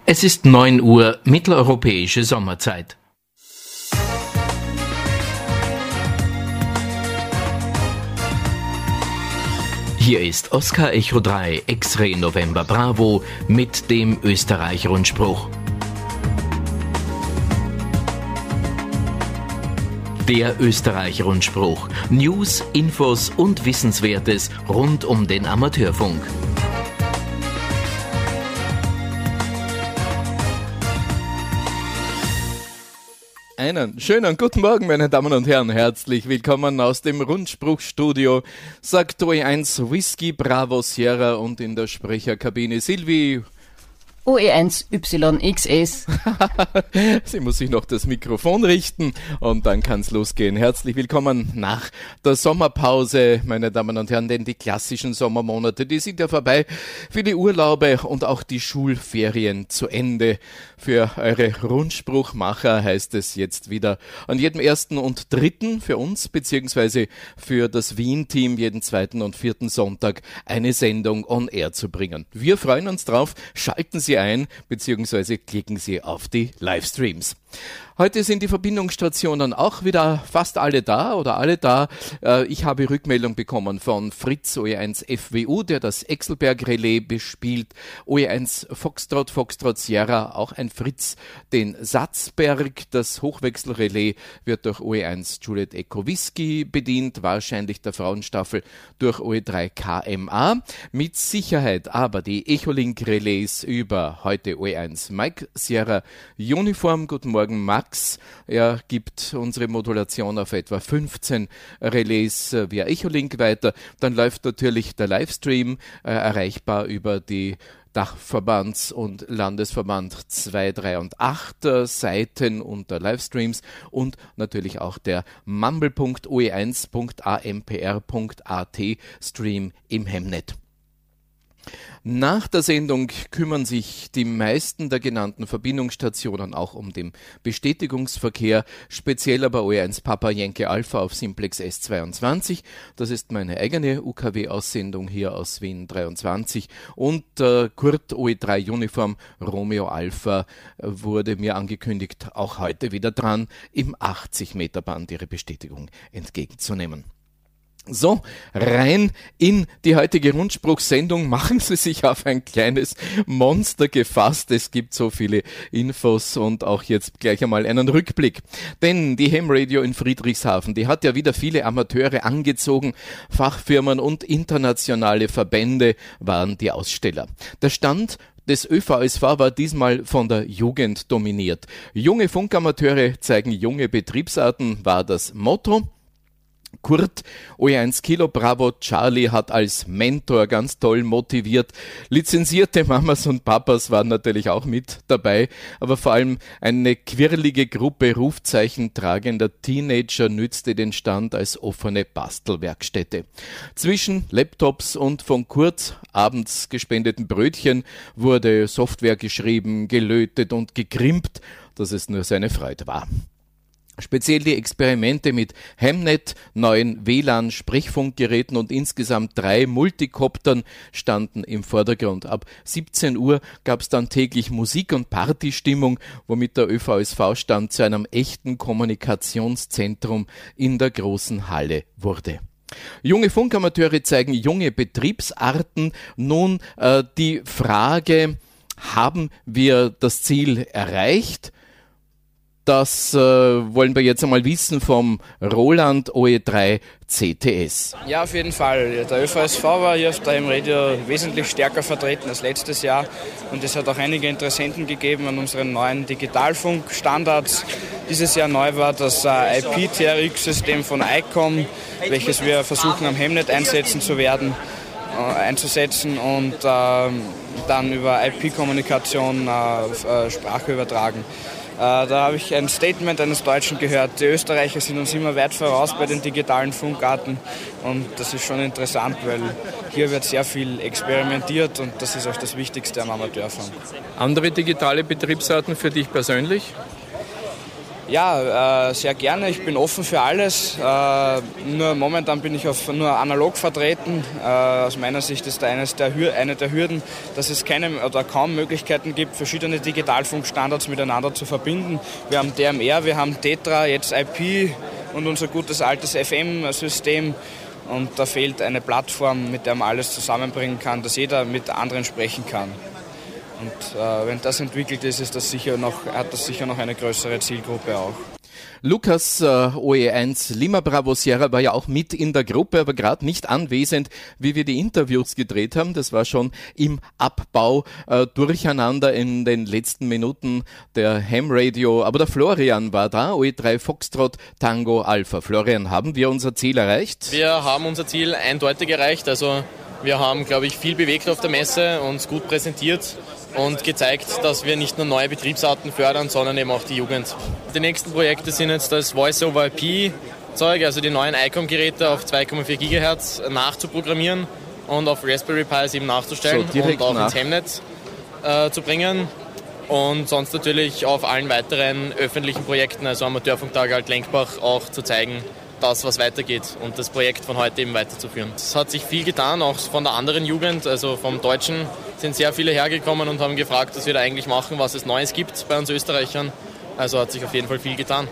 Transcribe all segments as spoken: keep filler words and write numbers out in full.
Es ist neun Uhr mitteleuropäische Sommerzeit. Hier ist Oscar Echo drei X-Ray November Bravo mit dem Österreich-Rundspruch. Der Österreich-Rundspruch. News, Infos und Wissenswertes rund um den Amateurfunk. Einen schönen guten Morgen, meine Damen und Herren. Herzlich willkommen aus dem Rundspruchstudio. Sagt O E eins Whisky Bravo Sierra und in der Sprecherkabine Silvi. O E eins Y X S. Sie muss sich noch das Mikrofon richten und dann kann's losgehen. Herzlich willkommen nach der Sommerpause, meine Damen und Herren, denn die klassischen Sommermonate, die sind ja vorbei. Viele Urlaube und auch die Schulferien zu Ende. Für eure Rundspruchmacher heißt es jetzt wieder an jedem ersten und dritten für uns, beziehungsweise für das Wien-Team jeden zweiten und vierten Sonntag eine Sendung on air zu bringen. Wir freuen uns drauf, schalten Sie ein, beziehungsweise klicken Sie auf die Livestreams. Heute sind die Verbindungsstationen auch wieder fast alle da oder alle da. Ich habe Rückmeldung bekommen von Fritz O E eins F W U, der das Exelberg-Relais bespielt. O E eins Foxtrot, Foxtrot Sierra, auch ein Fritz, den Satzberg. Das Hochwechselrelais wird durch O E eins Juliet Echo Whisky bedient, wahrscheinlich der Frauenstaffel durch O E drei K M A. Mit Sicherheit aber die Echolink-Relais über heute O E eins Mike Sierra Uniform. Guten Morgen, Max. Er gibt unsere Modulation auf etwa fünfzehn Relais via Echolink weiter. Dann läuft natürlich der Livestream, äh, erreichbar über die Dachverbands- und Landesverband zwei, drei und acht äh, Seiten unter Livestreams und natürlich auch der mumble punkt o e eins punkt a m p r punkt a t Stream im Hemnet. Nach der Sendung kümmern sich die meisten der genannten Verbindungsstationen auch um den Bestätigungsverkehr, speziell aber O E eins Papa Yankee Alpha auf Simplex S zweiundzwanzig. Das ist meine eigene U K W-Aussendung hier aus Wien dreiundzwanzig. Und äh, Kurt O E drei Uniform Romeo Alpha äh, wurde mir angekündigt, auch heute wieder dran, im achtzig Meter Band ihre Bestätigung entgegenzunehmen. So, rein in die heutige Rundspruchsendung. Machen Sie sich auf ein kleines Monster gefasst. Es gibt so viele Infos und auch jetzt gleich einmal einen Rückblick. Denn die Ham Radio in Friedrichshafen, die hat ja wieder viele Amateure angezogen. Fachfirmen und internationale Verbände waren die Aussteller. Der Stand des Ö V S V war diesmal von der Jugend dominiert. Junge Funkamateure zeigen junge Betriebsarten, war das Motto. Kurt, O E eins Kilo Bravo Charlie hat als Mentor ganz toll motiviert. Lizenzierte Mamas und Papas waren natürlich auch mit dabei, aber vor allem eine quirlige Gruppe Rufzeichen tragender Teenager nützte den Stand als offene Bastelwerkstätte. Zwischen Laptops und von Kurt abends gespendeten Brötchen wurde Software geschrieben, gelötet und gekrimpt, dass es nur seine Freude war. Speziell die Experimente mit Hemnet, neuen W L A N-Sprechfunkgeräten und insgesamt drei Multikoptern standen im Vordergrund. Ab siebzehn Uhr gab es dann täglich Musik- und Partystimmung, womit der Ö V S V-Stand zu einem echten Kommunikationszentrum in der großen Halle wurde. Junge Funkamateure zeigen junge Betriebsarten. Nun äh, die Frage, haben wir das Ziel erreicht? Das äh, wollen wir jetzt einmal wissen vom Roland O E drei C T S. Ja, auf jeden Fall. Der Ö V S V war hier auf der Ham Radio wesentlich stärker vertreten als letztes Jahr und es hat auch einige Interessenten gegeben an unseren neuen Digitalfunkstandards. Dieses Jahr neu war das äh, I P-T R X-System von I C O M, welches wir versuchen am Hemnet einsetzen zu werden, äh, einzusetzen und äh, dann über I P-Kommunikation äh, äh, Sprache übertragen. Da habe ich ein Statement eines Deutschen gehört, die Österreicher sind uns immer weit voraus bei den digitalen Funkarten und das ist schon interessant, weil hier wird sehr viel experimentiert und das ist auch das Wichtigste am Amateurfunk. Andere digitale Betriebsarten für dich persönlich? Ja, äh, sehr gerne. Ich bin offen für alles. Äh, nur momentan bin ich auf nur analog vertreten. Äh, aus meiner Sicht ist da eines der Hür- eine der Hürden, dass es keine oder kaum Möglichkeiten gibt, verschiedene Digitalfunkstandards miteinander zu verbinden. Wir haben D M R, wir haben Tetra, jetzt I P und unser gutes altes F M-System. Und da fehlt eine Plattform, mit der man alles zusammenbringen kann, dass jeder mit anderen sprechen kann. Und äh, wenn das entwickelt ist, ist das sicher noch, hat das sicher noch eine größere Zielgruppe auch. Lukas, äh, O E eins Lima Bravo Sierra war ja auch mit in der Gruppe, aber gerade nicht anwesend, wie wir die Interviews gedreht haben. Das war schon im Abbau äh, durcheinander in den letzten Minuten der Ham Radio. Aber der Florian war da, O E drei Foxtrot Tango Alpha. Florian, haben wir unser Ziel erreicht? Wir haben unser Ziel eindeutig erreicht. Also wir haben, glaube ich, viel bewegt auf der Messe, uns gut präsentiert und gezeigt, dass wir nicht nur neue Betriebsarten fördern, sondern eben auch die Jugend. Die nächsten Projekte sind jetzt das Voice-over-I P-Zeug, also die neuen I COM-Geräte auf zwei Komma vier Gigahertz nachzuprogrammieren und auf Raspberry Pis eben nachzustellen so, und auch nach. ins Hemnet äh, zu bringen. Und sonst natürlich auf allen weiteren öffentlichen Projekten, also Amateurfunktage Alt-Lenkbach, auch zu zeigen, das, was weitergeht und das Projekt von heute eben weiterzuführen. Es hat sich viel getan, auch von der anderen Jugend, also vom Deutschen sind sehr viele hergekommen und haben gefragt, was wir da eigentlich machen, was es Neues gibt bei uns Österreichern. Also hat sich auf jeden Fall viel getan.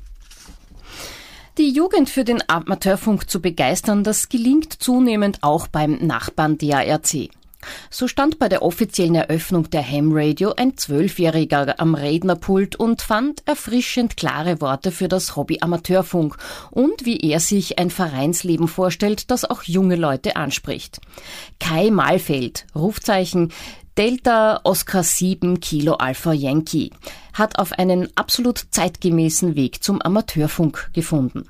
Die Jugend für den Amateurfunk zu begeistern, das gelingt zunehmend auch beim Nachbarn D A R C. So stand bei der offiziellen Eröffnung der Ham Radio ein Zwölfjähriger am Rednerpult und fand erfrischend klare Worte für das Hobby Amateurfunk und wie er sich ein Vereinsleben vorstellt, das auch junge Leute anspricht. Kai Mahlfeld, Rufzeichen Delta Oscar sieben Kilo Alpha Yankee, hat auf einen absolut zeitgemäßen Weg zum Amateurfunk gefunden.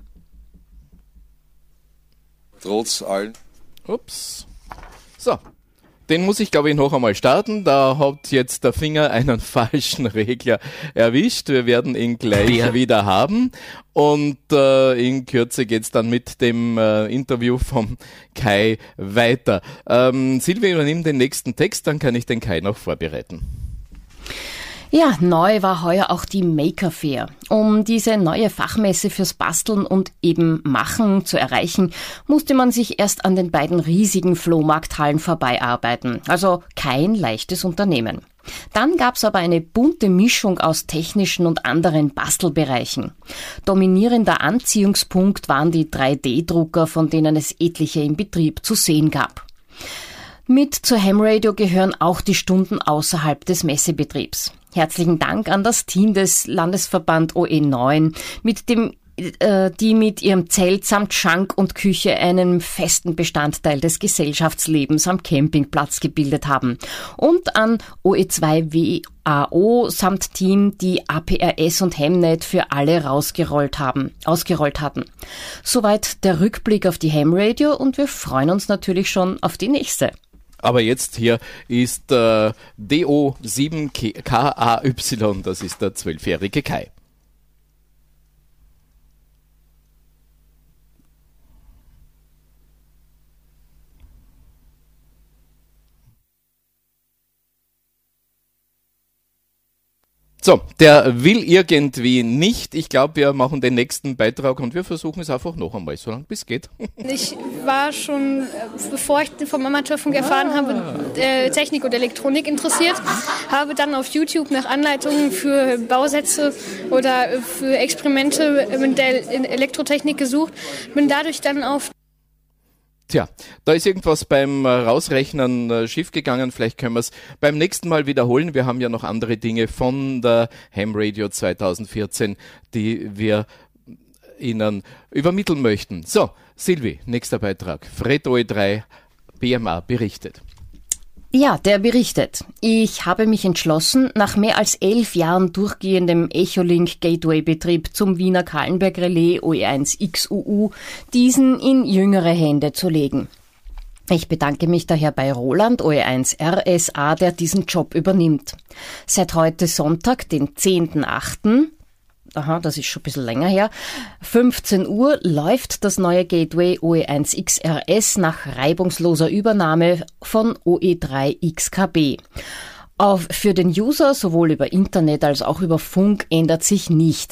Trotz allen. Ups. So. Den muss ich, glaube ich, noch einmal starten. Da hat jetzt der Finger einen falschen Regler erwischt. Wir werden ihn gleich ja. wieder haben. Und äh, in Kürze geht's dann mit dem äh, Interview vom Kai weiter. Ähm, Silvia übernimmt den nächsten Text, dann kann ich den Kai noch vorbereiten. Ja, neu war heuer auch die Maker Fair. Um diese neue Fachmesse fürs Basteln und eben Machen zu erreichen, musste man sich erst an den beiden riesigen Flohmarkthallen vorbeiarbeiten. Also kein leichtes Unternehmen. Dann gab's aber eine bunte Mischung aus technischen und anderen Bastelbereichen. Dominierender Anziehungspunkt waren die drei D Drucker, von denen es etliche im Betrieb zu sehen gab. Mit zur Ham Radio gehören auch die Stunden außerhalb des Messebetriebs. Herzlichen Dank an das Team des Landesverband O E neun, mit dem äh, die mit ihrem Zelt samt Schank und Küche einen festen Bestandteil des Gesellschaftslebens am Campingplatz gebildet haben. Und an O E zwei W A O samt Team, die A P R S und Hamnet für alle rausgerollt haben, ausgerollt hatten. Soweit der Rückblick auf die Ham Radio und wir freuen uns natürlich schon auf die nächste. Aber jetzt hier ist äh, D O sieben K A Y, das ist der zwölfjährige Kai. So, der will irgendwie nicht. Ich glaube, wir machen den nächsten Beitrag und wir versuchen es einfach noch einmal, so lange bis es geht. Ich war schon, bevor ich vom Amateurfunk erfahren habe, äh, Technik und Elektronik interessiert, habe dann auf YouTube nach Anleitungen für Bausätze oder für Experimente mit der Elektrotechnik gesucht, bin dadurch dann auf Tja, da ist irgendwas beim Rausrechnen äh, schiefgegangen. Vielleicht können wir es beim nächsten Mal wiederholen. Wir haben ja noch andere Dinge von der Ham Radio zwanzig vierzehn, die wir Ihnen übermitteln möchten. So, Silvi, nächster Beitrag. Fred O E drei B M A berichtet. Ja, der berichtet. Ich habe mich entschlossen, nach mehr als elf Jahren durchgehendem Echolink Gateway-Betrieb zum Wiener Kahlenberg Relais O E eins X U U diesen in jüngere Hände zu legen. Ich bedanke mich daher bei Roland O E eins R S A, der diesen Job übernimmt. Seit heute Sonntag, den zehnten achten Aha, das ist schon ein bisschen länger her. fünfzehn Uhr läuft das neue Gateway O E eins X R S nach reibungsloser Übernahme von O E drei X K B. Auf, für den User sowohl über Internet als auch über Funk ändert sich nichts.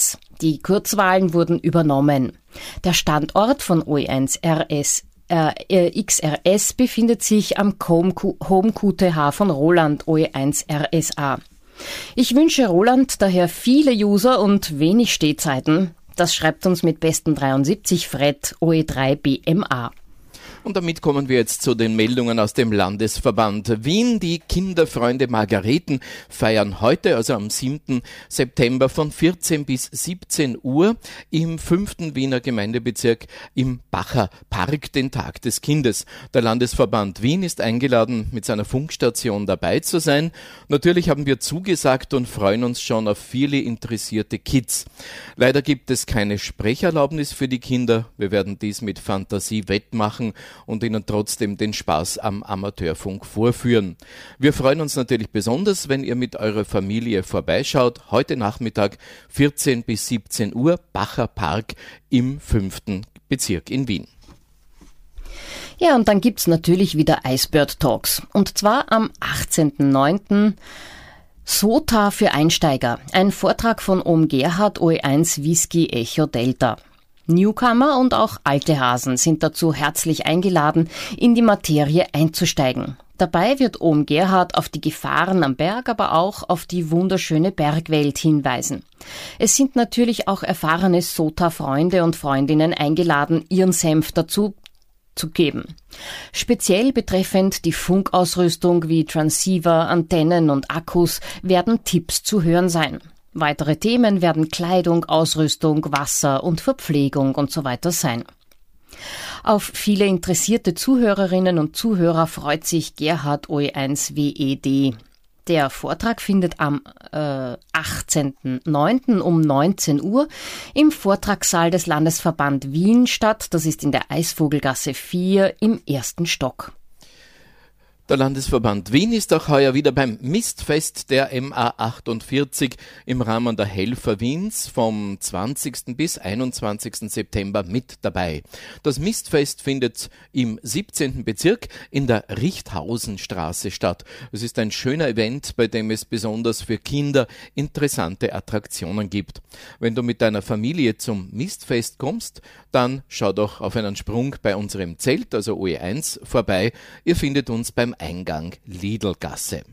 Die Kurzwahlen wurden übernommen. Der Standort von O E eins R S äh, X R S befindet sich am Home Q T H von Roland O E eins R S A. Ich wünsche Roland daher viele User und wenig Stehzeiten. Das schreibt uns mit besten dreiundsiebzig Fred O E drei B M A. Und damit kommen wir jetzt zu den Meldungen aus dem Landesverband Wien. Die Kinderfreunde Margareten feiern heute, also am siebten September von vierzehn bis siebzehn Uhr im fünften Wiener Gemeindebezirk im Bacher Park den Tag des Kindes. Der Landesverband Wien ist eingeladen, mit seiner Funkstation dabei zu sein. Natürlich haben wir zugesagt und freuen uns schon auf viele interessierte Kids. Leider gibt es keine Sprecherlaubnis für die Kinder. Wir werden dies mit Fantasie wettmachen und Ihnen trotzdem den Spaß am Amateurfunk vorführen. Wir freuen uns natürlich besonders, wenn ihr mit eurer Familie vorbeischaut. Heute Nachmittag vierzehn bis siebzehn Uhr, Bacher Park im fünften Bezirk in Wien. Ja, und dann gibt's natürlich wieder Icebird Talks. Und zwar am achtzehnten neunten SOTA für Einsteiger. Ein Vortrag von Ohm Gerhard O E eins Whisky Echo Delta. Newcomer und auch alte Hasen sind dazu herzlich eingeladen, in die Materie einzusteigen. Dabei wird Ohm Gerhard auf die Gefahren am Berg, aber auch auf die wunderschöne Bergwelt hinweisen. Es sind natürlich auch erfahrene SOTA-Freunde und Freundinnen eingeladen, ihren Senf dazu zu geben. Speziell betreffend die Funkausrüstung wie Transceiver, Antennen und Akkus werden Tipps zu hören sein. Weitere Themen werden Kleidung, Ausrüstung, Wasser und Verpflegung und so weiter sein. Auf viele interessierte Zuhörerinnen und Zuhörer freut sich Gerhard O E eins W E D. Der Vortrag findet am äh, achtzehnten neunten um neunzehn Uhr im Vortragssaal des Landesverband Wien statt. Das ist in der Eisvogelgasse vier im ersten Stock. Der Landesverband Wien ist auch heuer wieder beim Mistfest der M A achtundvierzig im Rahmen der Helfer Wiens vom zwanzigsten bis einundzwanzigsten September mit dabei. Das Mistfest findet im siebzehnten Bezirk in der Richthausenstraße statt. Es ist ein schöner Event, bei dem es besonders für Kinder interessante Attraktionen gibt. Wenn du mit deiner Familie zum Mistfest kommst, dann schau doch auf einen Sprung bei unserem Zelt, also O E eins, vorbei. Ihr findet uns beim Eingang Lidlgasse.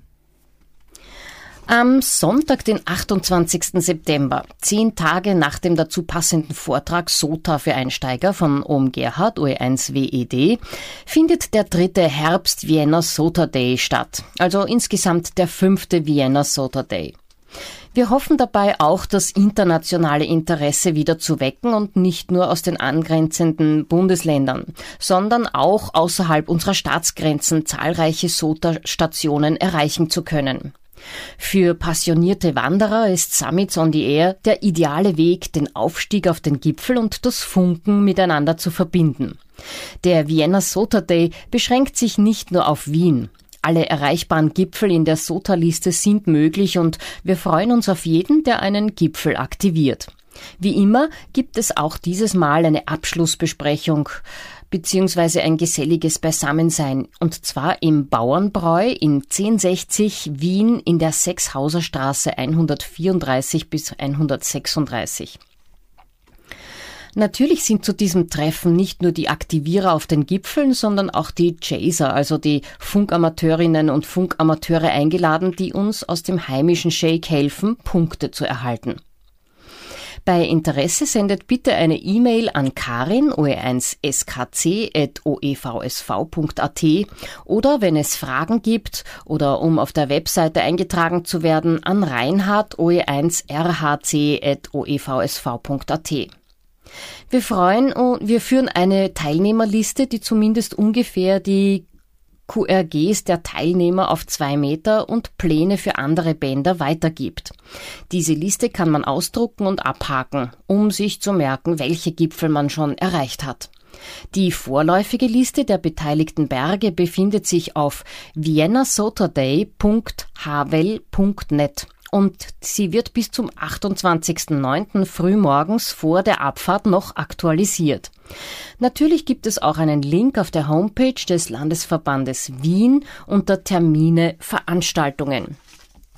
Am Sonntag, den achtundzwanzigsten September, zehn Tage nach dem dazu passenden Vortrag SOTA für Einsteiger von Ohm Gerhard O E eins W E D, findet der dritte Herbst Vienna SOTA Day statt, also insgesamt der fünfte Vienna SOTA Day. Wir hoffen dabei auch, das internationale Interesse wieder zu wecken und nicht nur aus den angrenzenden Bundesländern, sondern auch außerhalb unserer Staatsgrenzen zahlreiche SOTA-Stationen erreichen zu können. Für passionierte Wanderer ist Summits on the Air der ideale Weg, den Aufstieg auf den Gipfel und das Funken miteinander zu verbinden. Der Vienna SOTA Day beschränkt sich nicht nur auf Wien. Alle erreichbaren Gipfel in der SOTA-Liste sind möglich und wir freuen uns auf jeden, der einen Gipfel aktiviert. Wie immer gibt es auch dieses Mal eine Abschlussbesprechung beziehungsweise ein geselliges Beisammensein, und zwar im Bauernbräu in zehn-sechzig Wien in der Sechshauserstraße hundertvierunddreißig bis hundertsechsunddreißig. Natürlich sind zu diesem Treffen nicht nur die Aktivierer auf den Gipfeln, sondern auch die Chaser, also die Funkamateurinnen und Funkamateure eingeladen, die uns aus dem heimischen Shake helfen, Punkte zu erhalten. Bei Interesse sendet bitte eine E-Mail an Karin O E eins S K C at o e v s v punkt a t oder wenn es Fragen gibt oder um auf der Webseite eingetragen zu werden, an Reinhard O E eins R H C at o e v s v punkt a t. Wir freuen und wir führen eine Teilnehmerliste, die zumindest ungefähr die Q R Gs der Teilnehmer auf zwei Meter und Pläne für andere Bänder weitergibt. Diese Liste kann man ausdrucken und abhaken, um sich zu merken, welche Gipfel man schon erreicht hat. Die vorläufige Liste der beteiligten Berge befindet sich auf vienna sota day punkt h w e l punkt net. Und sie wird bis zum achtundzwanzigsten neunten frühmorgens vor der Abfahrt noch aktualisiert. Natürlich gibt es auch einen Link auf der Homepage des Landesverbandes Wien unter Termine, Veranstaltungen.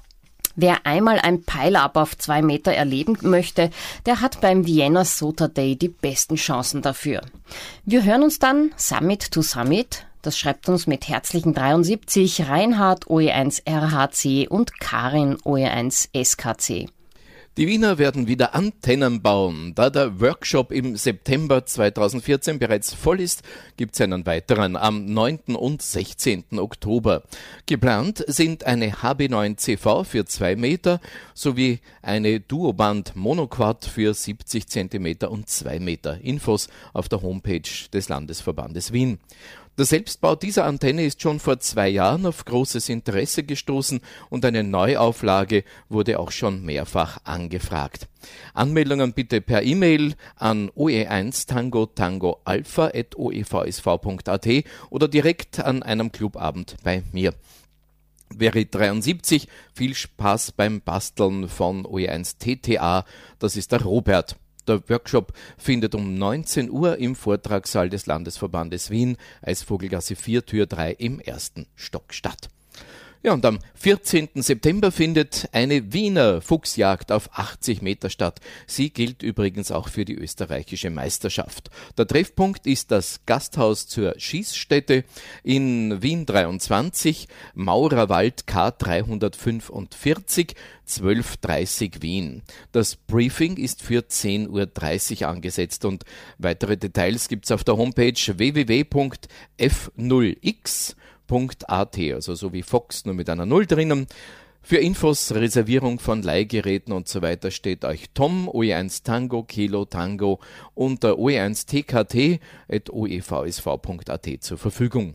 Wer einmal ein Pile-Up auf zwei Meter erleben möchte, der hat beim Vienna Sota Day die besten Chancen dafür. Wir hören uns dann Summit to Summit. Das schreibt uns mit herzlichen dreiundsiebzig Reinhard O E eins R H C und Karin O E eins S K C. Die Wiener werden wieder Antennen bauen. Da der Workshop im September zweitausendvierzehn bereits voll ist, gibt es einen weiteren am neunten und sechzehnten Oktober. Geplant sind eine H B neun C V für zwei Meter sowie eine Duoband Monoquad für siebzig Zentimeter und zwei Meter. Infos auf der Homepage des Landesverbandes Wien. Der Selbstbau dieser Antenne ist schon vor zwei Jahren auf großes Interesse gestoßen und eine Neuauflage wurde auch schon mehrfach angefragt. Anmeldungen bitte per E-Mail an o e eins tango tango alpha at o e v s v punkt a t oder direkt an einem Clubabend bei mir. Wäre dreiundsiebzig, viel Spaß beim Basteln von O E eins T T A, das ist der Robert. Der Workshop findet um neunzehn Uhr im Vortragssaal des Landesverbandes Wien, Eisvogelgasse vier, Tür drei im ersten Stock statt. Ja, und am vierzehnten September findet eine Wiener Fuchsjagd auf achtzig Meter statt. Sie gilt übrigens auch für die österreichische Meisterschaft. Der Treffpunkt ist das Gasthaus zur Schießstätte in Wien dreiundzwanzig, Maurerwald K dreihundertfünfundvierzig, zwölf Uhr dreißig Wien. Das Briefing ist für zehn Uhr dreißig angesetzt und weitere Details gibt's auf der Homepage w w w punkt f null x punkt a t, also so wie Fox, nur mit einer Null drinnen. Für Infos, Reservierung von Leihgeräten und so weiter steht euch Tom, O E eins Tango, Kilo Tango unter o e eins t k t at o e v s v punkt a t zur Verfügung.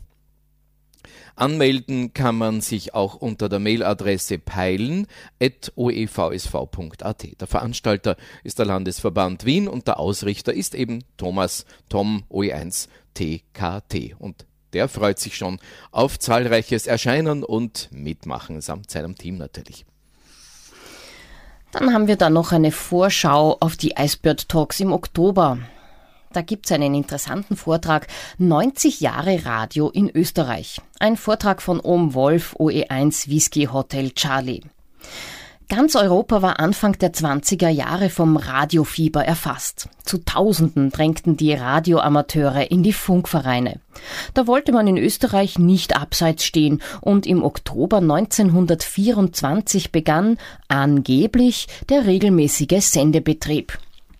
Anmelden kann man sich auch unter der Mailadresse peilen at o e v s v punkt a t. Der Veranstalter ist der Landesverband Wien und der Ausrichter ist eben Thomas Tom O E eins T K T und der freut sich schon auf zahlreiches Erscheinen und Mitmachen samt seinem Team natürlich. Dann haben wir da noch eine Vorschau auf die Icebird Talks im Oktober. Da gibt's einen interessanten Vortrag, neunzig Jahre Radio in Österreich. Ein Vortrag von Ohm Wolf, O E eins Whisky Hotel Charlie. Ganz Europa war Anfang der zwanziger Jahre vom Radiofieber erfasst. Zu Tausenden drängten die Radioamateure in die Funkvereine. Da wollte man in Österreich nicht abseits stehen und im Oktober neunzehnhundertvierundzwanzig begann angeblich der regelmäßige Sendebetrieb.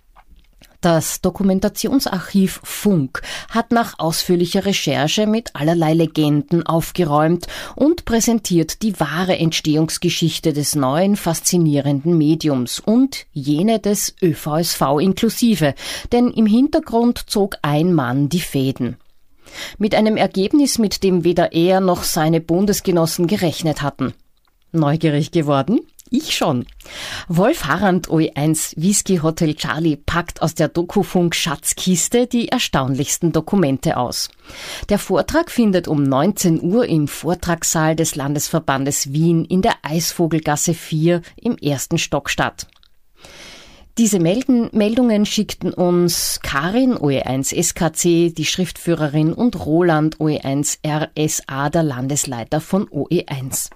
Das Dokumentationsarchiv Funk hat nach ausführlicher Recherche mit allerlei Legenden aufgeräumt und präsentiert die wahre Entstehungsgeschichte des neuen faszinierenden Mediums und jene des Ö V S V inklusive, denn im Hintergrund zog ein Mann die Fäden. Mit einem Ergebnis, mit dem weder er noch seine Bundesgenossen gerechnet hatten. Neugierig geworden? Ich schon. Wolf Harrand O E eins Whisky Hotel Charlie packt aus der Dokufunk-Schatzkiste die erstaunlichsten Dokumente aus. Der Vortrag findet um neunzehn Uhr im Vortragssaal des Landesverbandes Wien in der Eisvogelgasse vier im ersten Stock statt. Diese Melden, Meldungen schickten uns Karin O E eins S K C, die Schriftführerin, und Roland O E eins R S A, der Landesleiter von O E eins.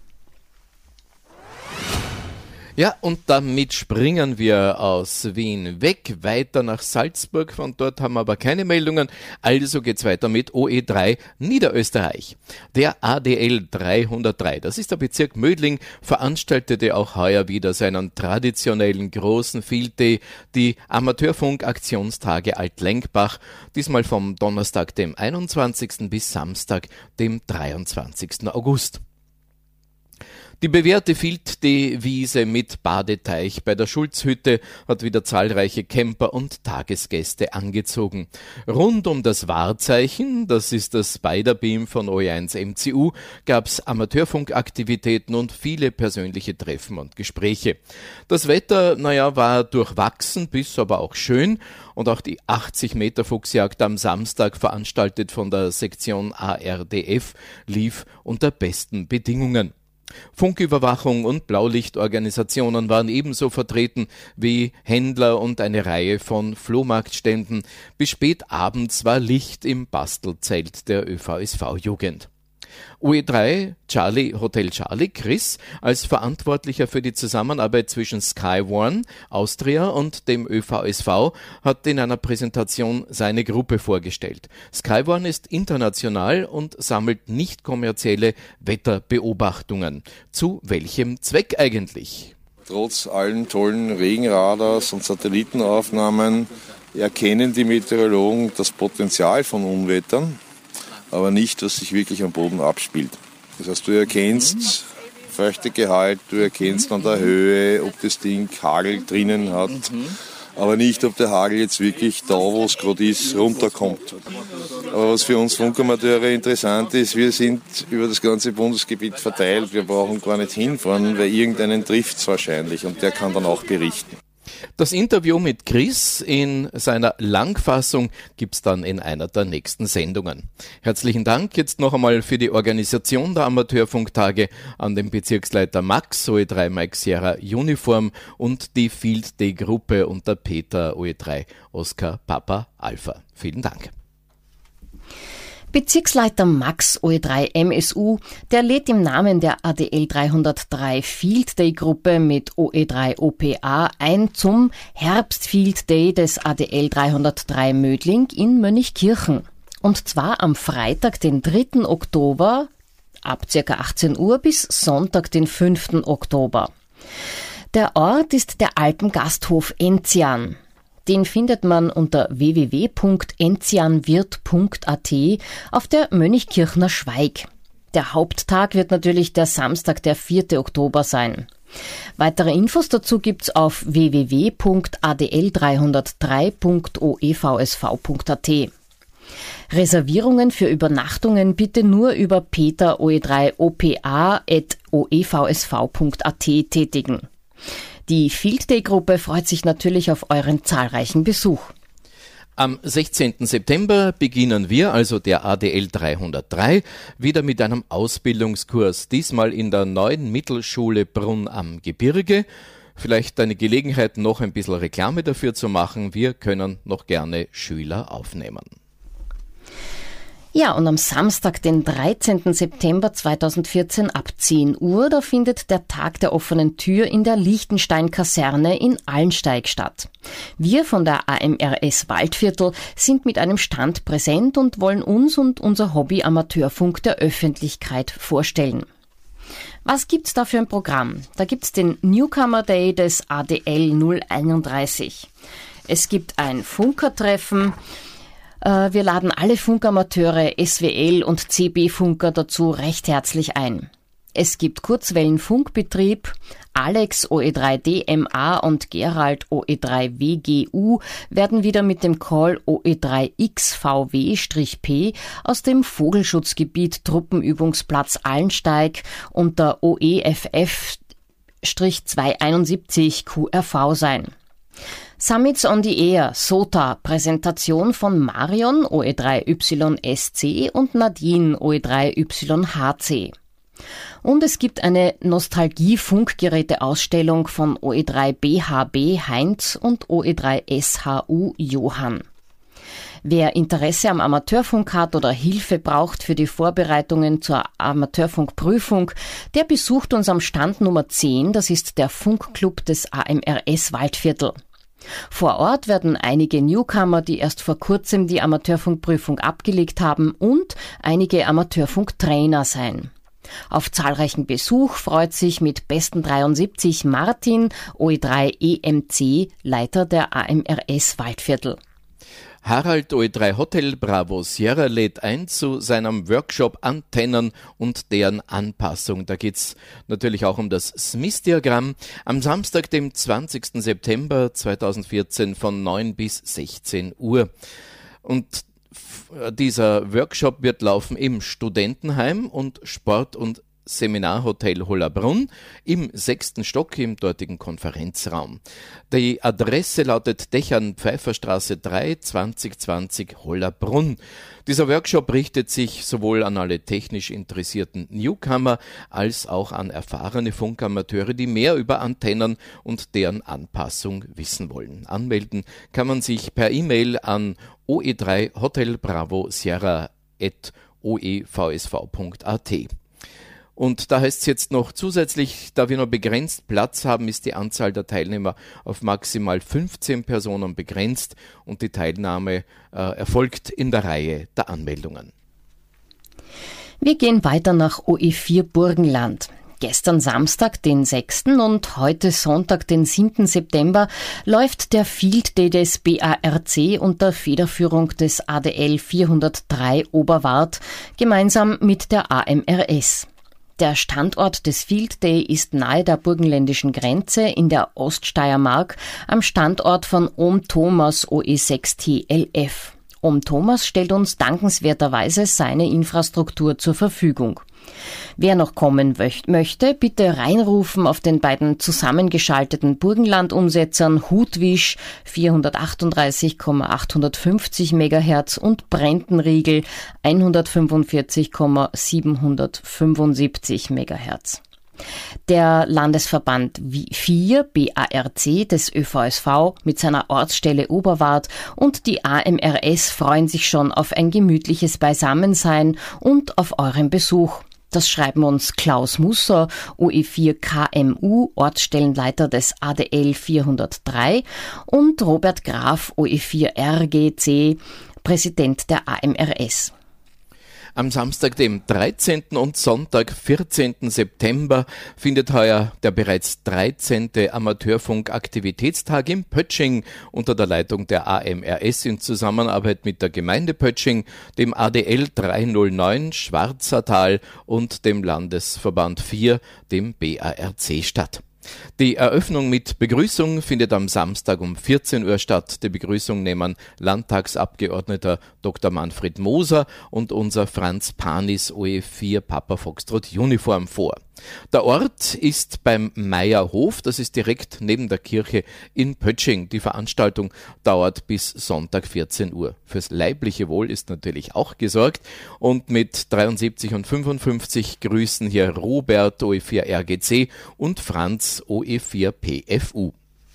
Ja, und damit springen wir aus Wien weg, weiter nach Salzburg. Von dort haben wir aber keine Meldungen. Also geht's weiter mit O E drei Niederösterreich. Der A D L dreihundertdrei, das ist der Bezirk Mödling, veranstaltete auch heuer wieder seinen traditionellen großen Field Day, die Amateurfunk-Aktionstage Altlenkbach, diesmal vom Donnerstag, dem einundzwanzigsten bis Samstag, dem dreiundzwanzigsten August. Die bewährte Field-Day-Wiese mit Badeteich bei der Schulzhütte hat wieder zahlreiche Camper und Tagesgäste angezogen. Rund um das Wahrzeichen, das ist das Spider-Beam von O E eins M C U, gab's Amateurfunkaktivitäten und viele persönliche Treffen und Gespräche. Das Wetter, naja, war durchwachsen, bis aber auch schön. Und auch die achtzig Meter Fuchsjagd am Samstag, veranstaltet von der Sektion A R D F, lief unter besten Bedingungen. Funküberwachung und Blaulichtorganisationen waren ebenso vertreten wie Händler und eine Reihe von Flohmarktständen. Bis spät abends war Licht im Bastelzelt der Ö V S V-Jugend. O E drei Charlie Hotel Charlie, Chris, als Verantwortlicher für die Zusammenarbeit zwischen Sky One, Austria und dem Ö V S V, hat in einer Präsentation seine Gruppe vorgestellt. Sky One ist international und sammelt nicht kommerzielle Wetterbeobachtungen. Zu welchem Zweck eigentlich? Trotz allen tollen Regenradars und Satellitenaufnahmen erkennen die Meteorologen das Potenzial von Unwettern, aber nicht, was sich wirklich am Boden abspielt. Das heißt, du erkennst Feuchtegehalt, du erkennst an der Höhe, ob das Ding Hagel drinnen hat, aber nicht, ob der Hagel jetzt wirklich da, wo es gerade ist, runterkommt. Aber was für uns Funkamateure interessant ist, wir sind über das ganze Bundesgebiet verteilt, wir brauchen gar nicht hinfahren, weil irgendeinen trifft es wahrscheinlich und der kann dann auch berichten. Das Interview mit Chris in seiner Langfassung gibt's dann in einer der nächsten Sendungen. Herzlichen Dank jetzt noch einmal für die Organisation der Amateurfunktage an den Bezirksleiter Max, O E drei Mike Sierra Uniform und die Field Day Gruppe unter Peter O E drei Oscar Papa Alpha. Vielen Dank. Bezirksleiter Max O E drei M S U, der lädt im Namen der A D L dreihundertdrei Field Day Gruppe mit O E drei O P A ein zum Herbst Field Day des A D L dreihundertdrei Mödling in Mönchkirchen. Und zwar am Freitag, den dritten Oktober ab ca. achtzehn Uhr bis Sonntag, den fünften Oktober. Der Ort ist der Alpengasthof Enzian. Den findet man unter w w w punkt enzianwirt punkt a t auf der Mönchkirchner Schweig. Der Haupttag wird natürlich der Samstag, der vierte Oktober sein. Weitere Infos dazu gibt's auf w w w punkt a d l dreihundertdrei punkt o e v s v punkt a t. Reservierungen für Übernachtungen bitte nur über peter o e drei o p a at o e v s v punkt a t tätigen. Die Field Day Gruppe freut sich natürlich auf euren zahlreichen Besuch. Am sechzehnten September beginnen wir, also der A D L dreihundertdrei, wieder mit einem Ausbildungskurs, diesmal in der neuen Mittelschule Brunn am Gebirge. Vielleicht eine Gelegenheit, noch ein bisschen Reklame dafür zu machen. Wir können noch gerne Schüler aufnehmen. Ja, und am Samstag, den dreizehnten September zweitausendvierzehn ab zehn Uhr, da findet der Tag der offenen Tür in der Liechtenstein-Kaserne in Allensteig statt. Wir von der A M R S Waldviertel sind mit einem Stand präsent und wollen uns und unser Hobby Amateurfunk der Öffentlichkeit vorstellen. Was gibt's da für ein Programm? Da gibt's den Newcomer Day des A D L null einunddreißig. Es gibt ein Funkertreffen. Wir laden alle Funkamateure, S W L und C B-Funker dazu recht herzlich ein. Es gibt Kurzwellenfunkbetrieb. Alex O E drei D M A und Gerald O E drei W G U werden wieder mit dem Call O E drei X V W P aus dem Vogelschutzgebiet Truppenübungsplatz Allensteig unter O E F F zweihunderteinundsiebzig Q R V sein. Summits on the Air, S O T A, Präsentation von Marion O E drei Y S C und Nadine O E drei Y H C. Und es gibt eine Nostalgie-Funkgeräte-Ausstellung von O E drei B H B Heinz und O E drei S H U Johann. Wer Interesse am Amateurfunk hat oder Hilfe braucht für die Vorbereitungen zur Amateurfunkprüfung, der besucht uns am Stand Nummer zehn, das ist der Funkclub des A M R S Waldviertel. Vor Ort werden einige Newcomer, die erst vor kurzem die Amateurfunkprüfung abgelegt haben, und einige Amateurfunktrainer sein. Auf zahlreichen Besuch freut sich mit besten dreiundsiebzig Martin O E drei E M C, Leiter der A M R S Waldviertel. Harald O E drei Hotel Bravo Sierra lädt ein zu seinem Workshop Antennen und deren Anpassung. Da geht's natürlich auch um das Smith-Diagramm. Am Samstag, dem zwanzigsten September zweitausendvierzehn von neun bis sechzehn Uhr. Und dieser Workshop wird laufen im Studentenheim und Sport- und Seminarhotel Hollabrunn im sechsten Stock im dortigen Konferenzraum. Die Adresse lautet Dächern-Pfeifferstraße drei, zwanzig zwanzig Hollabrunn. Dieser Workshop richtet sich sowohl an alle technisch interessierten Newcomer als auch an erfahrene Funkamateure, die mehr über Antennen und deren Anpassung wissen wollen. Anmelden kann man sich per E-Mail an o e drei hotel bravo sierra at o e v s v punkt a t. Und da heißt es jetzt noch zusätzlich, da wir nur begrenzt Platz haben, ist die Anzahl der Teilnehmer auf maximal fünfzehn Personen begrenzt und die Teilnahme äh, erfolgt in der Reihe der Anmeldungen. Wir gehen weiter nach O E vier Burgenland. Gestern Samstag, den sechsten und heute Sonntag, den siebten September, läuft der Field Day des B A R C unter Federführung des A D L vierhundertdrei Oberwart gemeinsam mit der A M R S. Der Standort des Field Day ist nahe der burgenländischen Grenze in der Oststeiermark am Standort von Ohm Thomas O E sechs T L F. Ohm Thomas stellt uns dankenswerterweise seine Infrastruktur zur Verfügung. Wer noch kommen möchte, bitte reinrufen auf den beiden zusammengeschalteten Burgenland-Umsetzern Hutwisch vierhundertachtunddreißig achthundertfünfzig Megahertz und Brentenriegel hundertfünfundvierzig siebenhundertfünfundsiebzig Megahertz. Der Landesverband vier B A R C des Ö V S V mit seiner Ortsstelle Oberwart und die A M R S freuen sich schon auf ein gemütliches Beisammensein und auf euren Besuch. Das schreiben uns Klaus Musser, O E vier K M U, Ortsstellenleiter des A D L vierhundertdrei und Robert Graf, O E vier R G C, Präsident der A M R S. Am Samstag, dem dreizehnten und Sonntag, vierzehnten September, findet heuer der bereits dreizehnte Amateurfunk-Aktivitätstag in Pötsching unter der Leitung der A M R S in Zusammenarbeit mit der Gemeinde Pötsching, dem A D L dreihundertneun Schwarzertal und dem Landesverband vier, dem B A R C statt. Die Eröffnung mit Begrüßung findet am Samstag um vierzehn Uhr statt. Die Begrüßung nehmen Landtagsabgeordneter Doktor Manfred Moser und unser Franz Panis O E vier Papa Foxtrot Uniform vor. Der Ort ist beim Meierhof, das ist direkt neben der Kirche in Pötsching. Die Veranstaltung dauert bis Sonntag vierzehn Uhr. Fürs leibliche Wohl ist natürlich auch gesorgt und mit dreiundsiebzig und fünfundfünfzig grüßen hier Robert O E vier R G C und Franz O E vier P F U.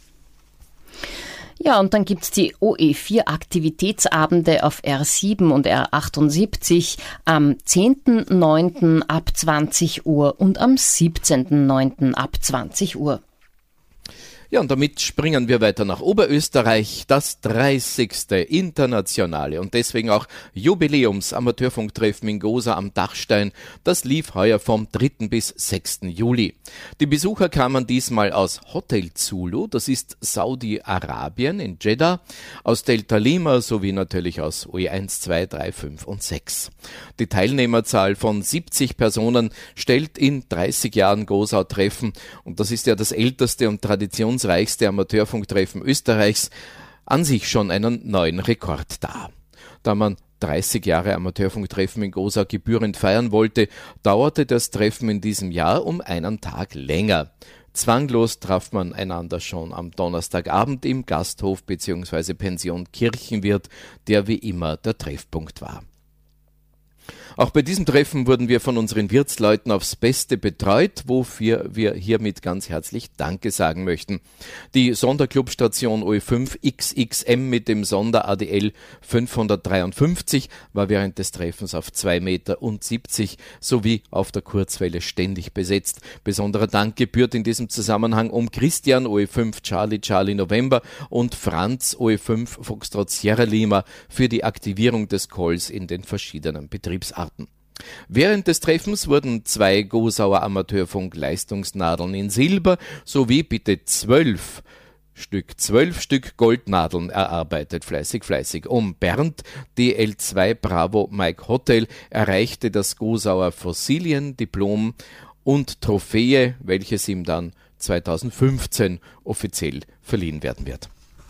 Ja, und dann gibt's die O E vier Aktivitätsabende auf R sieben und R achtundsiebzig am zehnten neunten ab zwanzig Uhr und am siebzehnten neunten ab zwanzig Uhr. Ja, und damit springen wir weiter nach Oberösterreich, das dreißigste internationale und deswegen auch Jubiläums-Amateurfunktreffen in Gosa am Dachstein. Das lief heuer vom dritten bis sechsten Juli. Die Besucher kamen diesmal aus Hotel Zulu, das ist Saudi-Arabien in Jeddah, aus Delta Lima sowie natürlich aus O E eins, zwei, drei, fünf und sechs. Die Teilnehmerzahl von siebzig Personen stellt in dreißig Jahren Gosau-Treffen, und das ist ja das älteste und traditionsreichste reichste Amateurfunktreffen Österreichs, an sich schon einen neuen Rekord dar. Da man dreißig Jahre Amateurfunktreffen in Gosa gebührend feiern wollte, dauerte das Treffen in diesem Jahr um einen Tag länger. Zwanglos traf man einander schon am Donnerstagabend im Gasthof bzw. Pension Kirchenwirt, der wie immer der Treffpunkt war. Auch bei diesem Treffen wurden wir von unseren Wirtsleuten aufs Beste betreut, wofür wir hiermit ganz herzlich Danke sagen möchten. Die Sonderclubstation O E fünf X X M mit dem Sonder-A D L fünfhundertdreiundfünfzig war während des Treffens auf zwei Meter siebzig sowie auf der Kurzwelle ständig besetzt. Besonderer Dank gebührt in diesem Zusammenhang um Christian O E fünf Charlie Charlie November und Franz O E fünf Foxtrot Sierra Lima für die Aktivierung des Calls in den verschiedenen Betriebsarten. Während des Treffens wurden zwei Gosauer Amateurfunk-Leistungsnadeln in Silber sowie bitte zwölf Stück, zwölf Stück Goldnadeln erarbeitet. Fleißig, fleißig. Um Bernd, D L zwei Bravo Mike Hotel, erreichte das Gosauer Fossilien-Diplom und Trophäe, welches ihm dann zweitausendfünfzehn offiziell verliehen werden wird.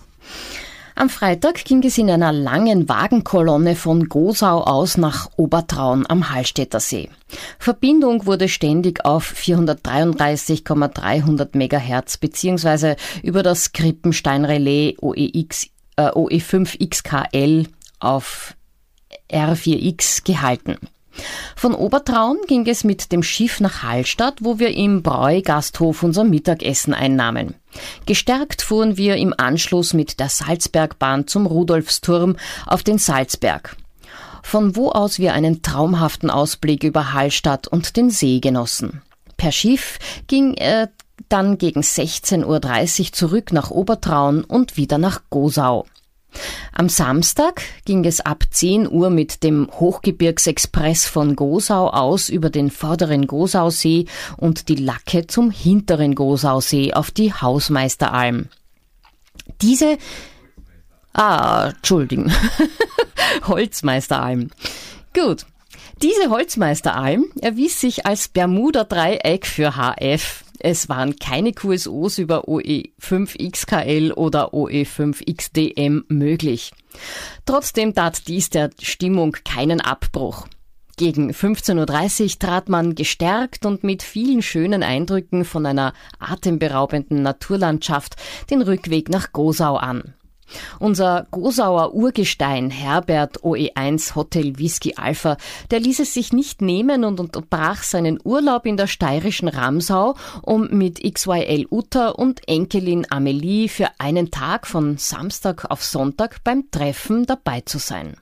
Am Freitag ging es in einer langen Wagenkolonne von Gosau aus nach Obertraun am Hallstätter See. Verbindung wurde ständig auf vierhundertdreiunddreißig dreihundert Megahertz bzw. über das Krippenstein-Relais O E X, äh, O E fünf X K L auf R vier X gehalten. Von Obertraun ging es mit dem Schiff nach Hallstatt, wo wir im Bräugasthof unser Mittagessen einnahmen. Gestärkt fuhren wir im Anschluss mit der Salzbergbahn zum Rudolfsturm auf den Salzberg. von wo aus wir einen traumhaften Ausblick über Hallstatt und den See genossen. Per Schiff ging er dann gegen sechzehn Uhr dreißig zurück nach Obertraun und wieder nach Gosau. Am Samstag ging es ab zehn Uhr mit dem Hochgebirgsexpress von Gosau aus über den vorderen Gosausee und die Lacke zum hinteren Gosausee auf die Hausmeisteralm. Diese, ah, Entschuldigen, Holzmeisteralm. Gut. Diese Holzmeisteralm erwies sich als Bermuda-Dreieck für H F. Es waren keine Q S Os über O E fünf X K L oder O E fünf X D M möglich. Trotzdem tat dies der Stimmung keinen Abbruch. Gegen fünfzehn Uhr dreißig trat man gestärkt und mit vielen schönen Eindrücken von einer atemberaubenden Naturlandschaft den Rückweg nach Gosau an. Unser Gosauer Urgestein Herbert O E eins Hotel Whisky Alpha, der ließ es sich nicht nehmen und unterbrach seinen Urlaub in der steirischen Ramsau, um mit X Y L Uta und Enkelin Amelie für einen Tag von Samstag auf Sonntag beim Treffen dabei zu sein.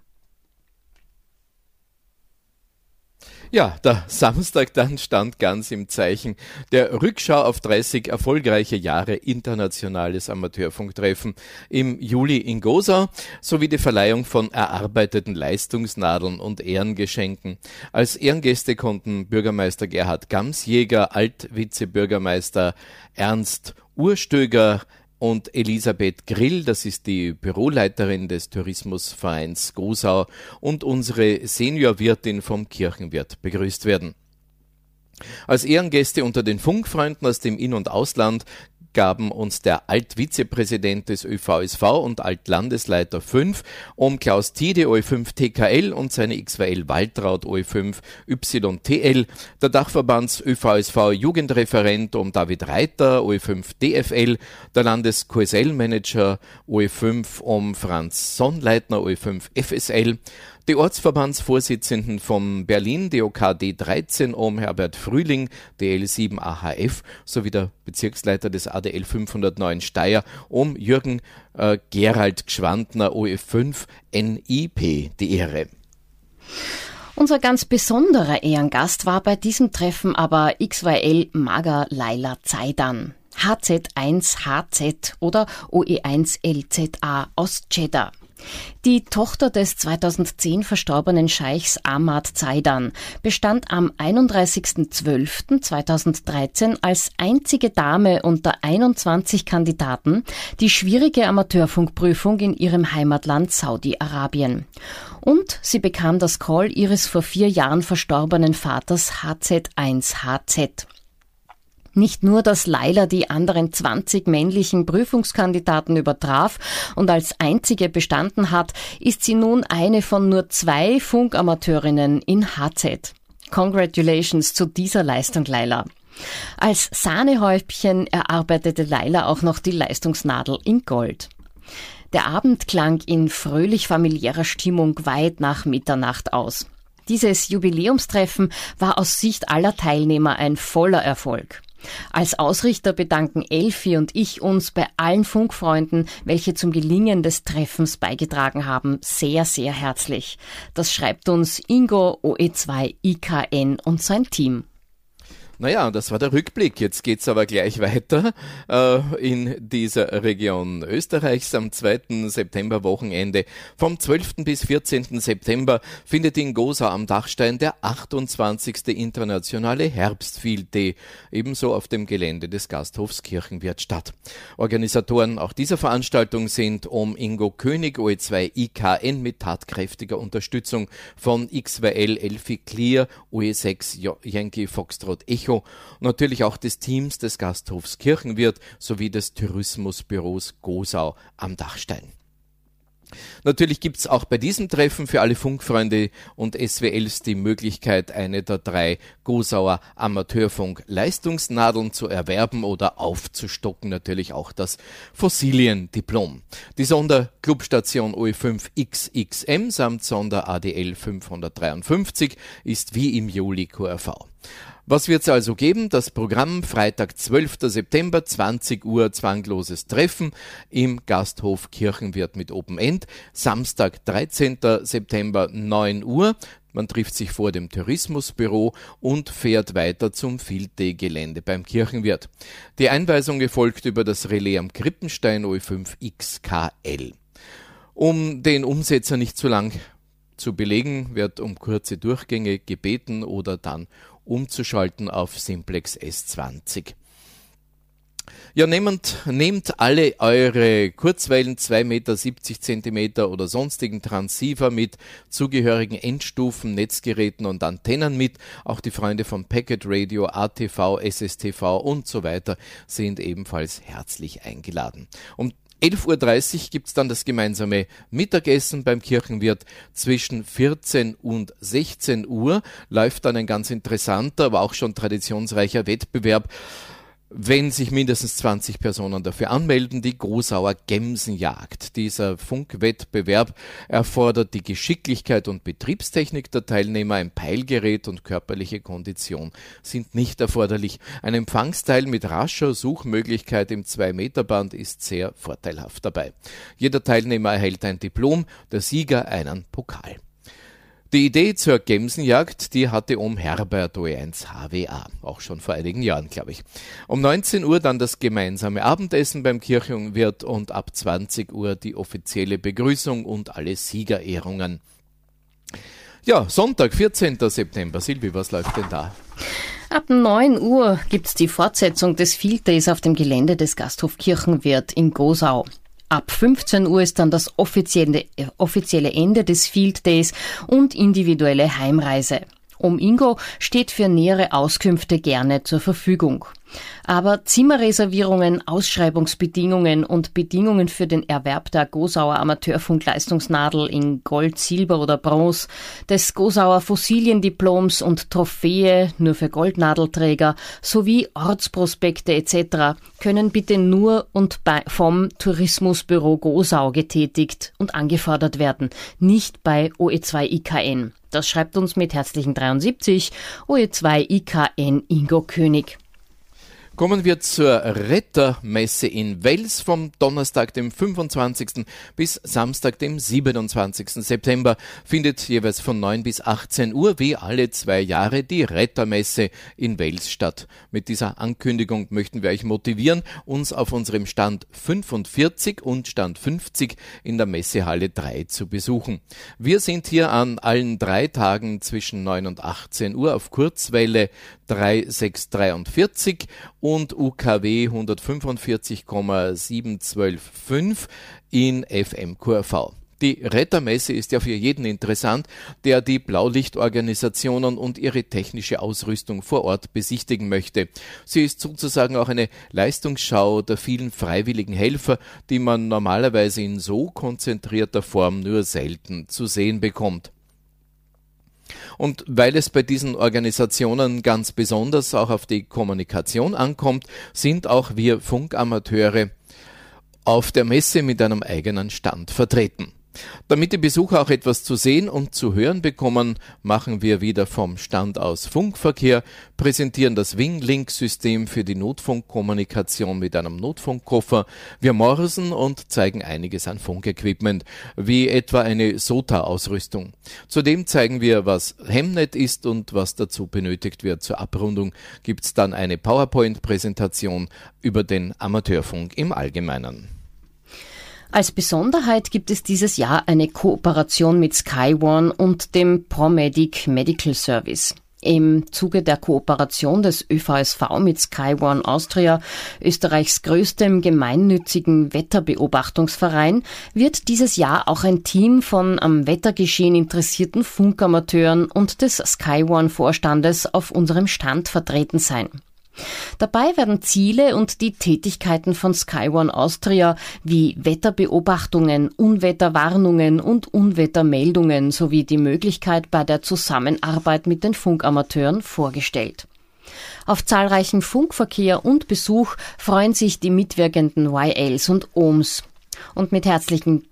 Ja, der Samstag dann stand ganz im Zeichen der Rückschau auf dreißig erfolgreiche Jahre internationales Amateurfunktreffen im Juli in Gosau sowie die Verleihung von erarbeiteten Leistungsnadeln und Ehrengeschenken. Als Ehrengäste konnten Bürgermeister Gerhard Gamsjäger, Altvizebürgermeister Ernst Urstöger und Elisabeth Grill, das ist die Büroleiterin des Tourismusvereins Gosau, und unsere Seniorwirtin vom Kirchenwirt begrüßt werden. Als Ehrengäste unter den Funkfreunden aus dem In- und Ausland gaben uns der Altvizepräsident des Ö V S V und Altlandesleiter fünf um Klaus Tiede O E fünf T K L und seine X Y L Waltraud O E fünf Y T L, der Dachverbands Ö V S V Jugendreferent um David Reiter O E fünf D F L, der Landes-Q S L-Manager O E fünf um Franz Sonnleitner O E fünf F S L, die Ortsverbandsvorsitzenden vom Berlin D O K D dreizehn um Herbert Frühling D L sieben A H F sowie der Bezirksleiter des A D L fünfhundertneun Steyr um Jürgen äh, Gerald Gschwandner O E fünf N I P die Ehre. Unser ganz besonderer Ehrengast war bei diesem Treffen aber X Y L Maga Laila Zaidan, H Z eins H Z oder O E eins L Z A aus Jeddah. Die Tochter des zweitausendzehn verstorbenen Scheichs Ahmad Zaidan bestand am einunddreißigsten zwölften zweitausenddreizehn als einzige Dame unter einundzwanzig Kandidaten die schwierige Amateurfunkprüfung in ihrem Heimatland Saudi-Arabien. Und sie bekam das Call ihres vor vier Jahren verstorbenen Vaters H Z eins H Z. Nicht nur, dass Laila die anderen zwanzig männlichen Prüfungskandidaten übertraf und als einzige bestanden hat, ist sie nun eine von nur zwei Funkamateurinnen in H Z. Congratulations zu dieser Leistung, Laila. Als Sahnehäubchen erarbeitete Laila auch noch die Leistungsnadel in Gold. Der Abend klang in fröhlich familiärer Stimmung weit nach Mitternacht aus. Dieses Jubiläumstreffen war aus Sicht aller Teilnehmer ein voller Erfolg. Als Ausrichter bedanken Elfi und ich uns bei allen Funkfreunden, welche zum Gelingen des Treffens beigetragen haben, sehr, sehr herzlich. Das schreibt uns Ingo O E zwei I K N und sein Team. Naja, das war der Rückblick. Jetzt geht's aber gleich weiter äh, in dieser Region Österreichs. Am zweiten September Wochenende vom zwölften bis vierzehnten September findet in Gosau am Dachstein der achtundzwanzigste internationale Herbstfield Day, ebenso auf dem Gelände des Gasthofs Kirchenwirt statt. Organisatoren auch dieser Veranstaltung sind um Ingo König O E zwei I K N mit tatkräftiger Unterstützung von X Y L Elfi Clear O E sechs Yankee Foxtrot Echo, natürlich auch des Teams des Gasthofs Kirchenwirt sowie des Tourismusbüros Gosau am Dachstein. Natürlich gibt's auch bei diesem Treffen für alle Funkfreunde und S W Ls die Möglichkeit, eine der drei Gosauer Amateurfunk-Leistungsnadeln zu erwerben oder aufzustocken, natürlich auch das Fossiliendiplom. Die Sonderclubstation O E fünf X X M samt Sonder A D L fünfhundertdreiundfünfzig ist wie im Juli Q R V. Was wird es also geben? Das Programm Freitag, zwölfter September, zwanzig Uhr, zwangloses Treffen im Gasthof Kirchenwirt mit Open End. Samstag, dreizehnter September, neun Uhr. Man trifft sich vor dem Tourismusbüro und fährt weiter zum Field Day Gelände beim Kirchenwirt. Die Einweisung erfolgt über das Relais am Krippenstein O fünf X K L. Um den Umsetzer nicht zu lang zu belegen, wird um kurze Durchgänge gebeten oder dann umzuschalten auf Simplex S zwanzig. Ja, nehmt, nehmt alle eure Kurzwellen zwei Meter siebzig Zentimeter oder sonstigen Transceiver mit zugehörigen Endstufen, Netzgeräten und Antennen mit. Auch die Freunde von Packet Radio, A T V, S S T V und so weiter sind ebenfalls herzlich eingeladen. Um elf Uhr dreißig gibt's dann das gemeinsame Mittagessen beim Kirchenwirt. Zwischen vierzehn und sechzehn Uhr läuft dann ein ganz interessanter, aber auch schon traditionsreicher Wettbewerb. Wenn sich mindestens zwanzig Personen dafür anmelden, die Gosauer Gemsenjagd. Dieser Funkwettbewerb erfordert die Geschicklichkeit und Betriebstechnik der Teilnehmer. Ein Peilgerät und körperliche Kondition sind nicht erforderlich. Ein Empfangsteil mit rascher Suchmöglichkeit im zwei Meter Band ist sehr vorteilhaft dabei. Jeder Teilnehmer erhält ein Diplom, der Sieger einen Pokal. Die Idee zur Gemsenjagd, die hatte um Herbert O eins H W A, auch schon vor einigen Jahren, glaube ich. Um neunzehn Uhr dann das gemeinsame Abendessen beim Kirchenwirt und ab zwanzig Uhr die offizielle Begrüßung und alle Siegerehrungen. Ja, Sonntag, vierzehnter September. Silvi, was läuft denn da? Ab neun Uhr gibt's die Fortsetzung des Field Days auf dem Gelände des Gasthof Kirchenwirt in Gosau. Ab fünfzehn Uhr ist dann das offizielle, äh, offizielle Ende des Field Days und individuelle Heimreise. Um Ingo steht für nähere Auskünfte gerne zur Verfügung. Aber Zimmerreservierungen, Ausschreibungsbedingungen und Bedingungen für den Erwerb der Gosauer Amateurfunkleistungsnadel in Gold, Silber oder Bronze, des Gosauer Fossiliendiploms und Trophäe nur für Goldnadelträger sowie Ortsprospekte et cetera können bitte nur und bei, vom Tourismusbüro Gosau getätigt und angefordert werden, nicht bei O E zwei I K N. Das schreibt uns mit herzlichen dreiundsiebzig O E zwei I K N Ingo König. Kommen wir zur Rettermesse in Wels vom Donnerstag, dem fünfundzwanzigsten bis Samstag, dem siebenundzwanzigsten September. Findet jeweils von neun bis achtzehn Uhr wie alle zwei Jahre die Rettermesse in Wels statt. Mit dieser Ankündigung möchten wir euch motivieren, uns auf unserem Stand fünfundvierzig und Stand fünfzig in der Messehalle drei zu besuchen. Wir sind hier an allen drei Tagen zwischen neun und achtzehn Uhr auf Kurzwelle drei sechs dreiundvierzig und U K W hundertfünfundvierzig Komma sieben zwölf fünf in F M Q R V. Die Rettermesse ist ja für jeden interessant, der die Blaulichtorganisationen und ihre technische Ausrüstung vor Ort besichtigen möchte. Sie ist sozusagen auch eine Leistungsschau der vielen freiwilligen Helfer, die man normalerweise in so konzentrierter Form nur selten zu sehen bekommt. Und weil es bei diesen Organisationen ganz besonders auch auf die Kommunikation ankommt, sind auch wir Funkamateure auf der Messe mit einem eigenen Stand vertreten. Damit die Besucher auch etwas zu sehen und zu hören bekommen, machen wir wieder vom Stand aus Funkverkehr, präsentieren das Wing-Link-System für die Notfunkkommunikation mit einem Notfunkkoffer. Wir morsen und zeigen einiges an Funkequipment, wie etwa eine S O T A-Ausrüstung. Zudem zeigen wir, was Hemnet ist und was dazu benötigt wird. Zur Abrundung gibt's dann eine PowerPoint-Präsentation über den Amateurfunk im Allgemeinen. Als Besonderheit gibt es dieses Jahr eine Kooperation mit SkyOne und dem ProMedic Medical Service. Im Zuge der Kooperation des Ö V S V mit SkyOne Austria, Österreichs größtem gemeinnützigen Wetterbeobachtungsverein, wird dieses Jahr auch ein Team von am Wettergeschehen interessierten Funkamateuren und des SkyOne-Vorstandes auf unserem Stand vertreten sein. Dabei werden Ziele und die Tätigkeiten von SkyOne Austria wie Wetterbeobachtungen, Unwetterwarnungen und Unwettermeldungen sowie die Möglichkeit bei der Zusammenarbeit mit den Funkamateuren vorgestellt. Auf zahlreichen Funkverkehr und Besuch freuen sich die mitwirkenden Y Ls und O Ms. Und mit herzlichen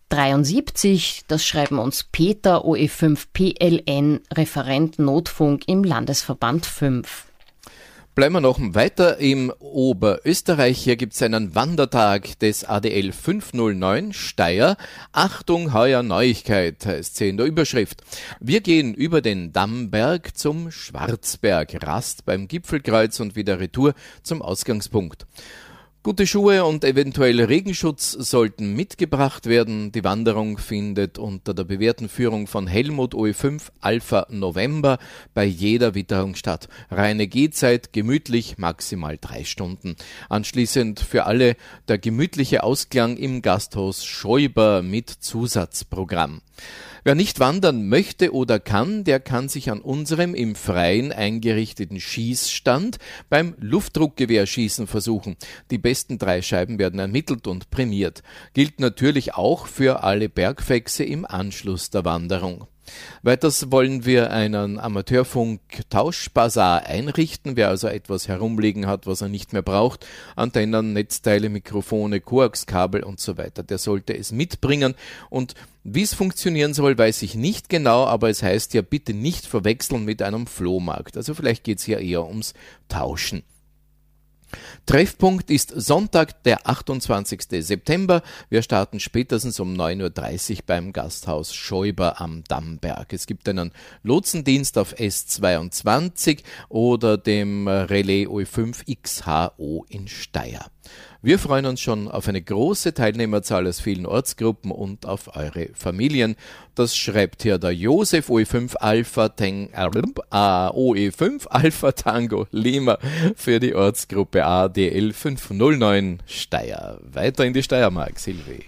dreiundsiebzig, das schreiben uns Peter, O E fünf P L N, Referent Notfunk im Landesverband fünf. Bleiben wir noch weiter im Oberösterreich. Hier gibt es einen Wandertag des A D L fünfhundertneun Steyr. Achtung, heuer Neuigkeit, heißt sie in der Überschrift. Wir gehen über den Dammberg zum Schwarzberg, Rast beim Gipfelkreuz und wieder Retour zum Ausgangspunkt. Gute Schuhe und eventuell Regenschutz sollten mitgebracht werden. Die Wanderung findet unter der bewährten Führung von Helmut O E fünf Alpha November bei jeder Witterung statt. Reine Gehzeit, gemütlich, maximal drei Stunden. Anschließend für alle der gemütliche Ausklang im Gasthaus Schäuber mit Zusatzprogramm. Wer nicht wandern möchte oder kann, der kann sich an unserem im Freien eingerichteten Schießstand beim Luftdruckgewehrschießen versuchen. Die besten drei Scheiben werden ermittelt und prämiert. Gilt natürlich auch für alle Bergfechse im Anschluss der Wanderung. Weiters wollen wir einen Amateurfunk-Tauschbasar einrichten. Wer also etwas herumliegen hat, was er nicht mehr braucht, Antennen, Netzteile, Mikrofone, Koaxkabel und so weiter, der sollte es mitbringen. Und wie es funktionieren soll, weiß ich nicht genau, aber es heißt ja bitte nicht verwechseln mit einem Flohmarkt. Also vielleicht geht es ja eher ums Tauschen. Treffpunkt ist Sonntag, der achtundzwanzigsten September. Wir starten spätestens um neun Uhr dreißig beim Gasthaus Schäuber am Dammberg. Es gibt einen Lotsendienst auf S zweiundzwanzig oder dem Relais O E fünf X H O in Steyr. Wir freuen uns schon auf eine große Teilnehmerzahl aus vielen Ortsgruppen und auf eure Familien. Das schreibt hier der Josef O E fünf Alpha Tang, äh, O E fünf Alpha Tango Lima für die Ortsgruppe A D L fünfhundertneun Steyr. Weiter in die Steiermark, Silvi.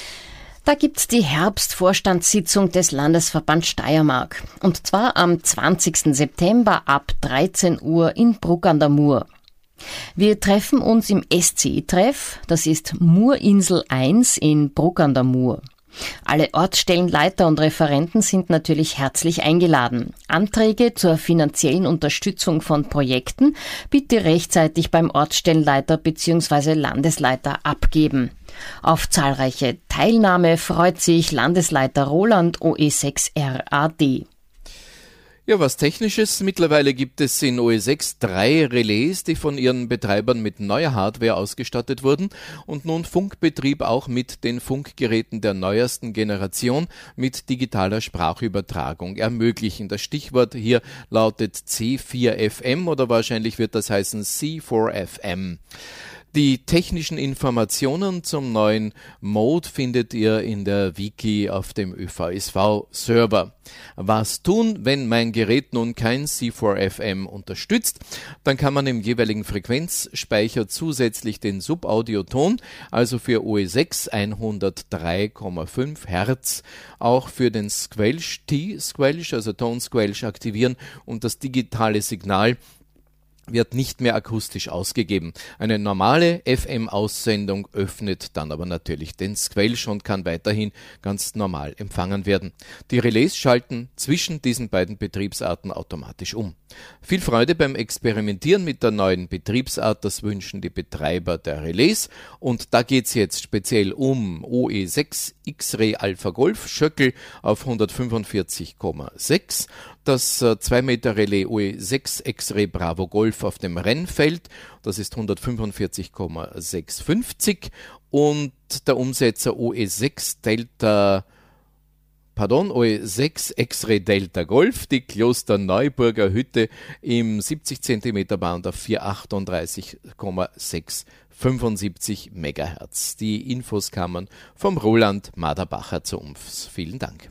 Da gibt's die Herbstvorstandssitzung des Landesverband Steiermark. Und zwar am zwanzigsten September ab dreizehn Uhr in Bruck an der Mur. Wir treffen uns im S C I-Treff, das ist Murinsel eins in Bruck an der Mur. Alle Ortsstellenleiter und Referenten sind natürlich herzlich eingeladen. Anträge zur finanziellen Unterstützung von Projekten bitte rechtzeitig beim Ortsstellenleiter bzw. Landesleiter abgeben. Auf zahlreiche Teilnahme freut sich Landesleiter Roland O E sechs R A D. Ja, was Technisches. Mittlerweile gibt es in O E sechs drei Relais, die von ihren Betreibern mit neuer Hardware ausgestattet wurden und nun Funkbetrieb auch mit den Funkgeräten der neuesten Generation mit digitaler Sprachübertragung ermöglichen. Das Stichwort hier lautet C vier F M oder wahrscheinlich wird das heißen C vier F M. Die technischen Informationen zum neuen Mode findet ihr in der Wiki auf dem Ö V S V-Server. Was tun, wenn mein Gerät nun kein C vier F M unterstützt? Dann kann man im jeweiligen Frequenzspeicher zusätzlich den Subaudioton, also für O E sechs hundertdrei Komma fünf Hertz, auch für den Squelch, T-Squelch, also Tonsquelch aktivieren und das digitale Signal wird nicht mehr akustisch ausgegeben. Eine normale F M-Aussendung öffnet dann aber natürlich den Squelch und kann weiterhin ganz normal empfangen werden. Die Relais schalten zwischen diesen beiden Betriebsarten automatisch um. Viel Freude beim Experimentieren mit der neuen Betriebsart, das wünschen die Betreiber der Relais. Und da geht's jetzt speziell um O E sechs X-Ray Alpha Golf Schöckel auf hundertfünfundvierzig Komma sechs, das äh, zwei Meter Relais O E sechs X-Ray Bravo Golf auf dem Rennfeld, das ist hundertfünfundvierzig Komma sechshundertfünfzig und der Umsetzer O E sechs Delta Pardon, O E sechs X-Ray Delta Golf, die Klosterneuburger Hütte im siebzig Zentimeter Band auf vierhundertachtunddreißig Komma sechshundertfünfundsiebzig Megahertz. Die Infos kamen vom Roland Maderbacher zu uns. Vielen Dank.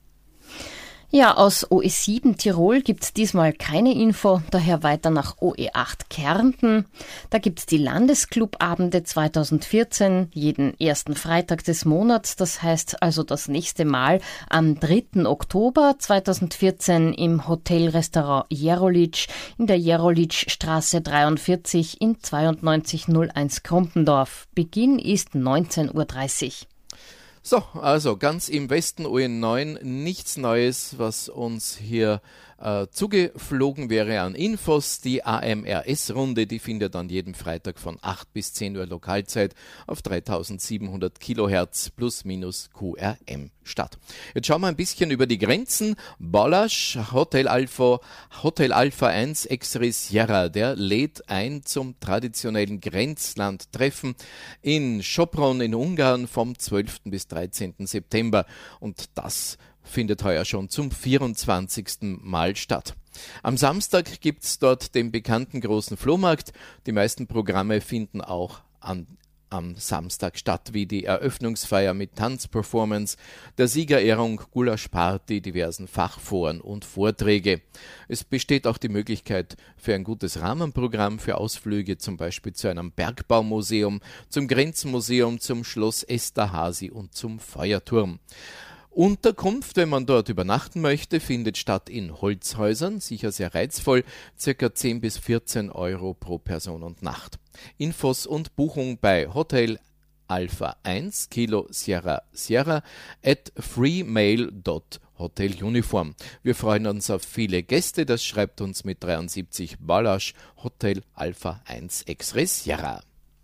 Ja, aus O E sieben Tirol gibt's diesmal keine Info, daher weiter nach O E acht Kärnten. Da gibt's die Landesclubabende zweitausendvierzehn, jeden ersten Freitag des Monats, das heißt also das nächste Mal am dritten Oktober zweitausendvierzehn im Hotelrestaurant Jerolitsch in der Jerolitschstraße dreiundvierzig in zweiundneunzig null eins Krumpendorf. Beginn ist neunzehn Uhr dreißig. So, also ganz im Westen O E neun, nichts Neues, was uns hier äh, zugeflogen wäre an Infos. Die A M R S-Runde, die findet an jedem Freitag von acht bis zehn Uhr Lokalzeit auf dreitausendsiebenhundert Kilohertz plus minus Q R M statt. Jetzt schauen wir ein bisschen über die Grenzen. Balázs, Hotel Alpha, Hotel Alpha eins X-Ray Sierra, der lädt ein zum traditionellen Grenzlandtreffen in Sopron in Ungarn vom zwölften bis dreizehnten September. Und das findet heuer schon zum vierundzwanzigsten Mal statt. Am Samstag gibt's dort den bekannten großen Flohmarkt. Die meisten Programme finden auch an am Samstag statt, wie die Eröffnungsfeier mit Tanzperformance, der Siegerehrung, Gulaschparty, diversen Fachforen und Vorträge. Es besteht auch die Möglichkeit für ein gutes Rahmenprogramm für Ausflüge, zum Beispiel zu einem Bergbaumuseum, zum Grenzmuseum, zum Schloss Esterházy und zum Feuerturm. Unterkunft, wenn man dort übernachten möchte, findet statt in Holzhäusern, sicher sehr reizvoll, circa zehn bis vierzehn Euro pro Person und Nacht. Infos und Buchung bei Hotel Alpha eins Kilo Sierra Sierra at freemail dot hoteluniform. Wir freuen uns auf viele Gäste, das schreibt uns mit dreiundsiebzig Balázs, Hotel Alpha eins X-Ray Sierra.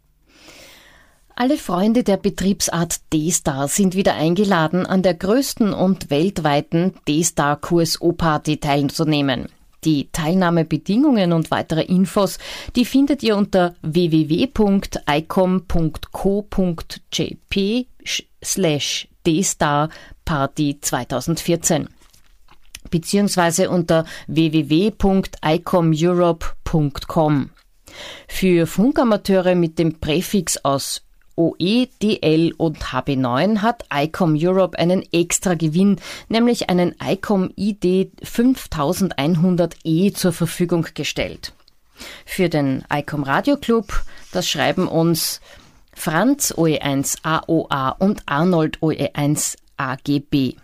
Alle Freunde der Betriebsart D-Star sind wieder eingeladen, an der größten und weltweiten D-Star-Q S O-Party teilzunehmen. Die Teilnahmebedingungen und weitere Infos, die findet ihr unter w w w punkt i c o m punkt co punkt j p slash D-Star Party zweitausendvierzehn beziehungsweise unter w w w punkt i c o m europe punkt com. Für Funkamateure mit dem Präfix aus O E, D L und H B neun hat I C O M Europe einen extra Gewinn, nämlich einen I C O M I D fünftausendeinhundert E zur Verfügung gestellt. Für den I C O M Radio Club, das schreiben uns Franz O E eins A O A und Arnold O E eins A G B.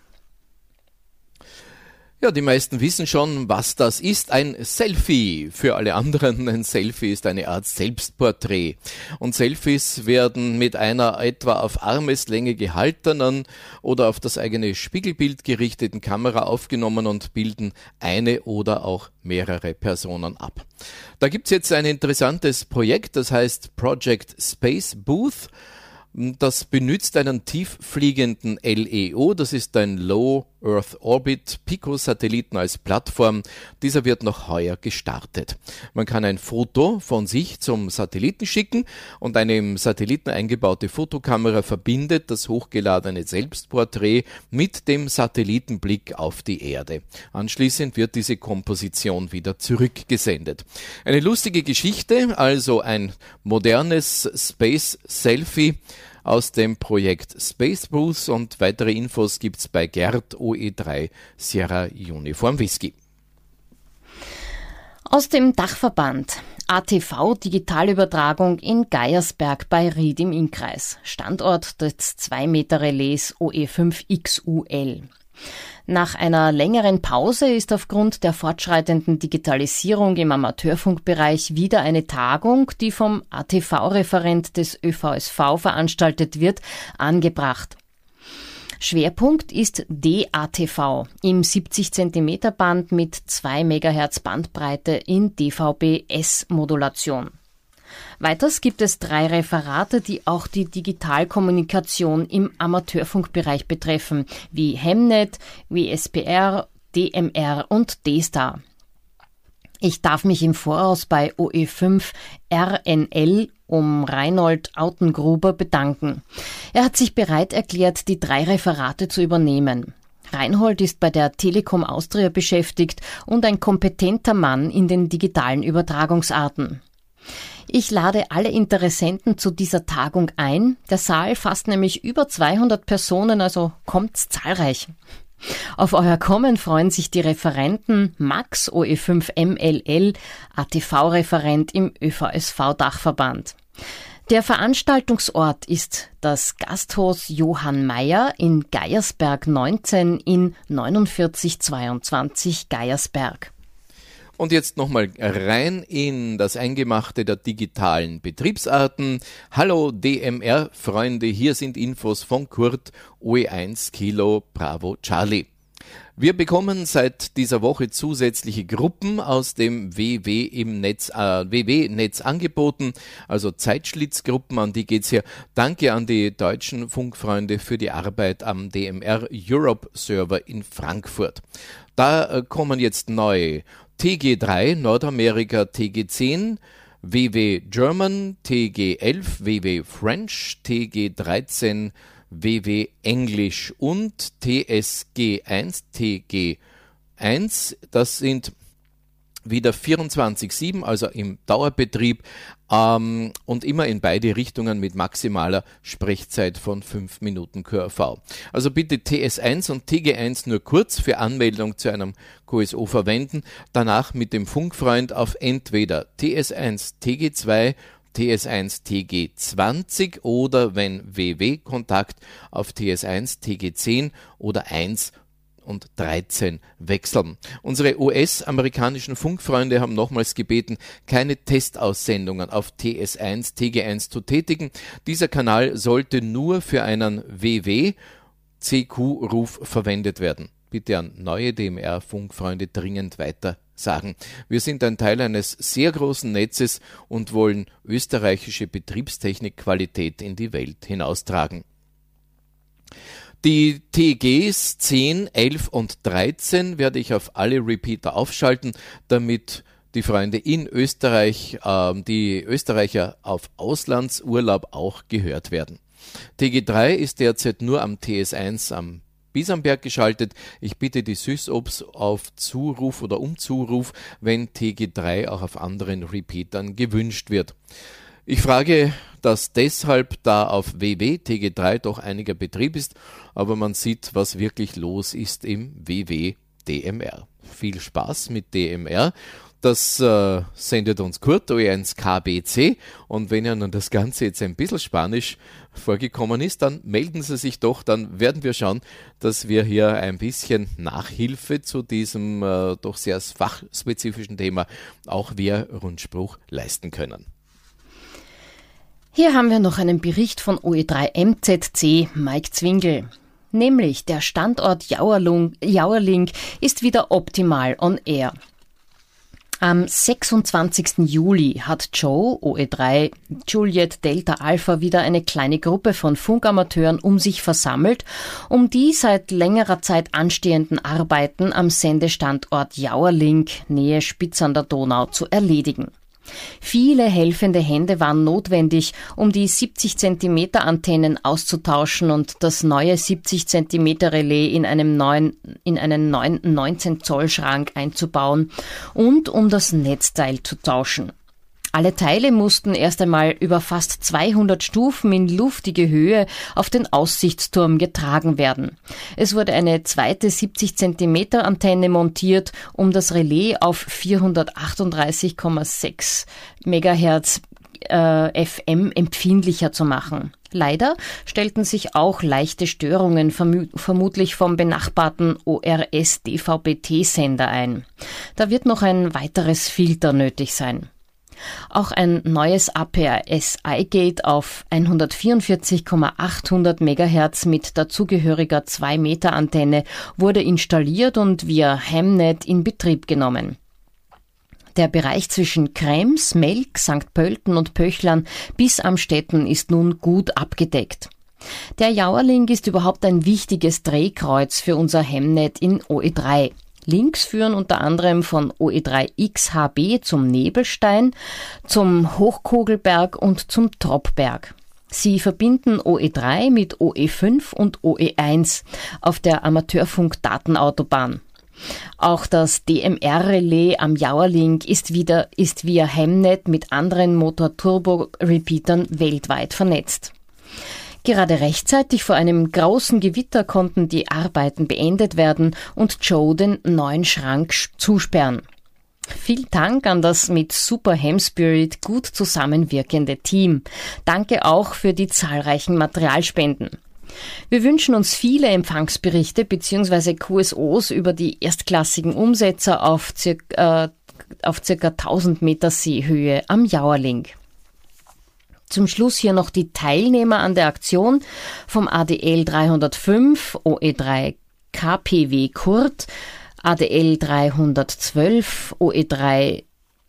Ja, die meisten wissen schon, was das ist. Ein Selfie. Für alle anderen, ein Selfie ist eine Art Selbstporträt. Und Selfies werden mit einer etwa auf Armeslänge gehaltenen oder auf das eigene Spiegelbild gerichteten Kamera aufgenommen und bilden eine oder auch mehrere Personen ab. Da gibt's jetzt ein interessantes Projekt, das heißt Project Space Booth. Das benutzt einen tieffliegenden L E O, das ist ein Low Earth Orbit Pico-Satelliten als Plattform. Dieser wird noch heuer gestartet. Man kann ein Foto von sich zum Satelliten schicken und eine im Satelliten eingebaute Fotokamera verbindet das hochgeladene Selbstporträt mit dem Satellitenblick auf die Erde. Anschließend wird diese Komposition wieder zurückgesendet. Eine lustige Geschichte, also ein modernes Space-Selfie aus dem Projekt Space Booth, und weitere Infos gibt's bei Gerd O E drei Sierra Uniform Whisky. Aus dem Dachverband A T V Digitalübertragung in Geiersberg bei Ried im Innkreis. Standort des zwei Meter Relais O E fünf X U L. Nach einer längeren Pause ist aufgrund der fortschreitenden Digitalisierung im Amateurfunkbereich wieder eine Tagung, die vom A T V-Referent des Ö V S V veranstaltet wird, angebracht. Schwerpunkt ist D A T V im siebzig Zentimeter Band mit zwei Megahertz Bandbreite in D V B S-Modulation. Weiters gibt es drei Referate, die auch die Digitalkommunikation im Amateurfunkbereich betreffen, wie Hemnet, W S P R, D M R und D-Star. Ich darf mich im Voraus bei O E fünf R N L um Reinhold Autengruber bedanken. Er hat sich bereit erklärt, die drei Referate zu übernehmen. Reinhold ist bei der Telekom Austria beschäftigt und ein kompetenter Mann in den digitalen Übertragungsarten. Ich lade alle Interessenten zu dieser Tagung ein. Der Saal fasst nämlich über zweihundert Personen, also kommt's zahlreich. Auf euer Kommen freuen sich die Referenten Max O E fünf M L L, A T V-Referent im Ö V S V-Dachverband. Der Veranstaltungsort ist das Gasthaus Johann Mayer in Geiersberg neunzehn in neunundvierzig zweiundzwanzig Geiersberg. Und jetzt nochmal rein in das Eingemachte der digitalen Betriebsarten. Hallo D M R-Freunde, hier sind Infos von Kurt O E eins Kilo Bravo Charlie. Wir bekommen seit dieser Woche zusätzliche Gruppen aus dem W W im Netz, äh, W W-Netz angeboten, also Zeitschlitzgruppen, an die geht's hier. Danke an die deutschen Funkfreunde für die Arbeit am D M R Europe Server in Frankfurt. Da äh, kommen jetzt neu T G drei, Nordamerika T G zehn, W W German, T G elf, W W French, T G dreizehn, W W Englisch und T S G eins, T G eins, das sind wieder vierundzwanzig sieben, also im Dauerbetrieb ähm, und immer in beide Richtungen mit maximaler Sprechzeit von fünf Minuten Q R V. Also bitte T S eins und T G eins nur kurz für Anmeldung zu einem Q S O verwenden, danach mit dem Funkfreund auf entweder T S eins, T G zwei, T S eins T G zwanzig oder wenn W W-Kontakt auf T S eins T G zehn oder eins und dreizehn wechseln. Unsere U S-amerikanischen Funkfreunde haben nochmals gebeten, keine Testaussendungen auf T S eins T G eins zu tätigen. Dieser Kanal sollte nur für einen W W-C Q-Ruf verwendet werden. Bitte an neue D M R-Funkfreunde dringend weiter sagen. Wir sind ein Teil eines sehr großen Netzes und wollen österreichische Betriebstechnikqualität in die Welt hinaustragen. Die T Gs zehn, elf und dreizehn werde ich auf alle Repeater aufschalten, damit die Freunde in Österreich, äh, die Österreicher auf Auslandsurlaub auch gehört werden. T G drei ist derzeit nur am T S eins am Biesenberg geschaltet. Ich bitte die SysOps auf Zuruf oder um Zuruf, wenn T G drei auch auf anderen Repeatern gewünscht wird. Ich frage das deshalb, da auf W W T G drei doch einiger Betrieb ist, aber man sieht, was wirklich los ist im W W D M R. Viel Spaß mit D M R. Das äh, sendet uns Kurt, O E eins K B C, und wenn ja nun das Ganze jetzt ein bisschen Spanisch vorgekommen ist, dann melden Sie sich doch, dann werden wir schauen, dass wir hier ein bisschen Nachhilfe zu diesem äh, doch sehr fachspezifischen Thema auch via Rundspruch leisten können. Hier haben wir noch einen Bericht von O E drei M Z C Mike Zwingel. Nämlich der Standort Jauerlung, Jauerling ist wieder optimal on air. Am sechsundzwanzigsten Juli hat Joe, O E drei Juliet Delta Alpha, wieder eine kleine Gruppe von Funkamateuren um sich versammelt, um die seit längerer Zeit anstehenden Arbeiten am Sendestandort Jauerling, Nähe Spitz an der Donau, zu erledigen. Viele helfende Hände waren notwendig, um die siebzig Zentimeter Antennen auszutauschen und das neue siebzig Zentimeter Relais in einem neuen, in einen neuen neunzehn Zoll Schrank einzubauen und um das Netzteil zu tauschen. Alle Teile mussten erst einmal über fast zweihundert Stufen in luftige Höhe auf den Aussichtsturm getragen werden. Es wurde eine zweite siebzig Zentimeter Antenne montiert, um das Relais auf vierhundertachtunddreißig Komma sechs Megahertz äh, F M empfindlicher zu machen. Leider stellten sich auch leichte Störungen verm- vermutlich vom benachbarten O R S D V B T-Sender ein. Da wird noch ein weiteres Filter nötig sein. Auch ein neues A P R S iGate auf hundertvierundvierzig Komma achthundert Megahertz mit dazugehöriger zwei Meter Antenne wurde installiert und via Hamnet in Betrieb genommen. Der Bereich zwischen Krems, Melk, Sankt Pölten und Pöchlern bis Amstetten ist nun gut abgedeckt. Der Jauerling ist überhaupt ein wichtiges Drehkreuz für unser Hamnet in O E drei. Links führen unter anderem von O E drei X H B zum Nebelstein, zum Hochkogelberg und zum Troppberg. Sie verbinden O E drei mit O E fünf und O E eins auf der Amateurfunk-Datenautobahn. Auch das D M R-Relais am Jauerling ist wieder ist via Hamnet mit anderen Motor-Turbo-Repeatern weltweit vernetzt. Gerade rechtzeitig vor einem großen Gewitter konnten die Arbeiten beendet werden und Joe den neuen Schrank zusperren. Viel Dank an das mit Super Ham Spirit gut zusammenwirkende Team. Danke auch für die zahlreichen Materialspenden. Wir wünschen uns viele Empfangsberichte bzw. Q S Os über die erstklassigen Umsetzer auf circa, äh, auf circa tausend Meter Seehöhe am Jauerling. Zum Schluss hier noch die Teilnehmer an der Aktion vom A D L dreihundertfünf, O E drei K P W Kurt, A D L dreihundertzwölf, O E drei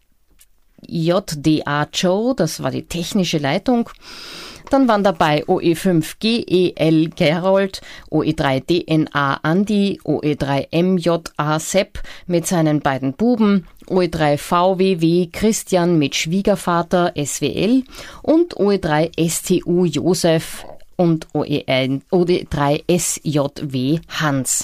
J D A Joe, das war die technische Leitung. Dann waren dabei O E fünf G E L Gerold, O E drei D N A Andi, O E drei M J A Sepp mit seinen beiden Buben, O E drei V W W Christian mit Schwiegervater S W L und O E drei S T U Josef und O E drei S J W Hans.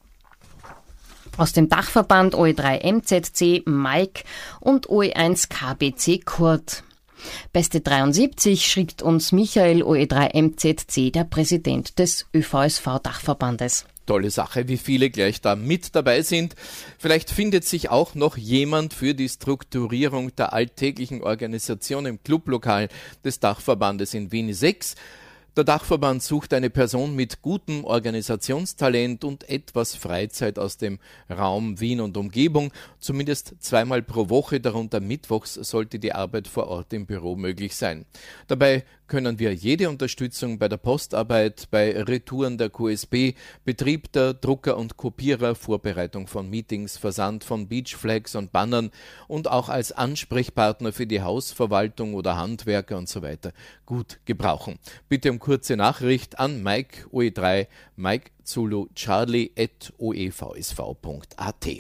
Aus dem Dachverband O E drei M Z C Mike und O E eins K B C Kurt. Beste dreiundsiebzig schrieb uns Michael, O E drei M Z C, der Präsident des Ö V S V-Dachverbandes. Tolle Sache, wie viele gleich da mit dabei sind. Vielleicht findet sich auch noch jemand für die Strukturierung der alltäglichen Organisation im Clublokal des Dachverbandes in Wien sechs. Der Dachverband sucht eine Person mit gutem Organisationstalent und etwas Freizeit aus dem Raum Wien und Umgebung. Zumindest zweimal pro Woche, darunter mittwochs, sollte die Arbeit vor Ort im Büro möglich sein. Dabei können wir jede Unterstützung bei der Postarbeit, bei Retouren der Q S B, Betrieb der Drucker und Kopierer, Vorbereitung von Meetings, Versand von Beachflags und Bannern und auch als Ansprechpartner für die Hausverwaltung oder Handwerker und so weiter gut gebrauchen. Bitte um kurze Nachricht an Mike O E drei, Mike Zulu Charlie at o e v s v punkt a t.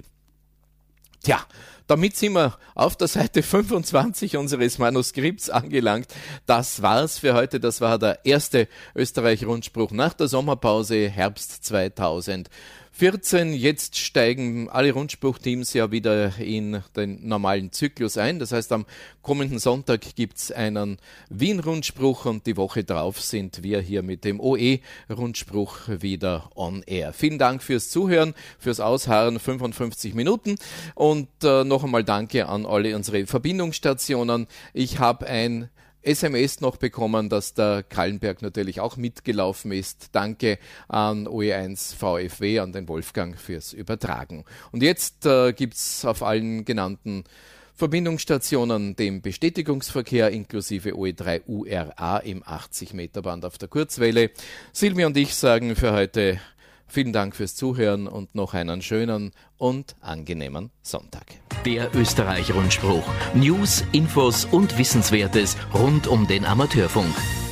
Tja, damit sind wir auf der Seite fünfundzwanzig unseres Manuskripts angelangt. Das war's für heute. Das war der erste Österreich-Rundspruch nach der Sommerpause Herbst zweitausendvierzehn. Jetzt steigen alle Rundspruchteams ja wieder in den normalen Zyklus ein. Das heißt, am kommenden Sonntag gibt's einen Wien-Rundspruch und die Woche drauf sind wir hier mit dem O E-Rundspruch wieder on air. Vielen Dank fürs Zuhören, fürs Ausharren, fünfundfünfzig Minuten und äh, noch einmal danke an alle unsere Verbindungsstationen. Ich habe ein S M S noch bekommen, dass der Kallenberg natürlich auch mitgelaufen ist. Danke an O E eins V F W, an den Wolfgang fürs Übertragen. Und jetzt äh, gibt's auf allen genannten Verbindungsstationen den Bestätigungsverkehr inklusive O E drei U R A im achtzig Meter Band auf der Kurzwelle. Silvia und ich sagen für heute vielen Dank fürs Zuhören und noch einen schönen und angenehmen Sonntag. Der Österreich-Rundspruch. News, Infos und Wissenswertes rund um den Amateurfunk.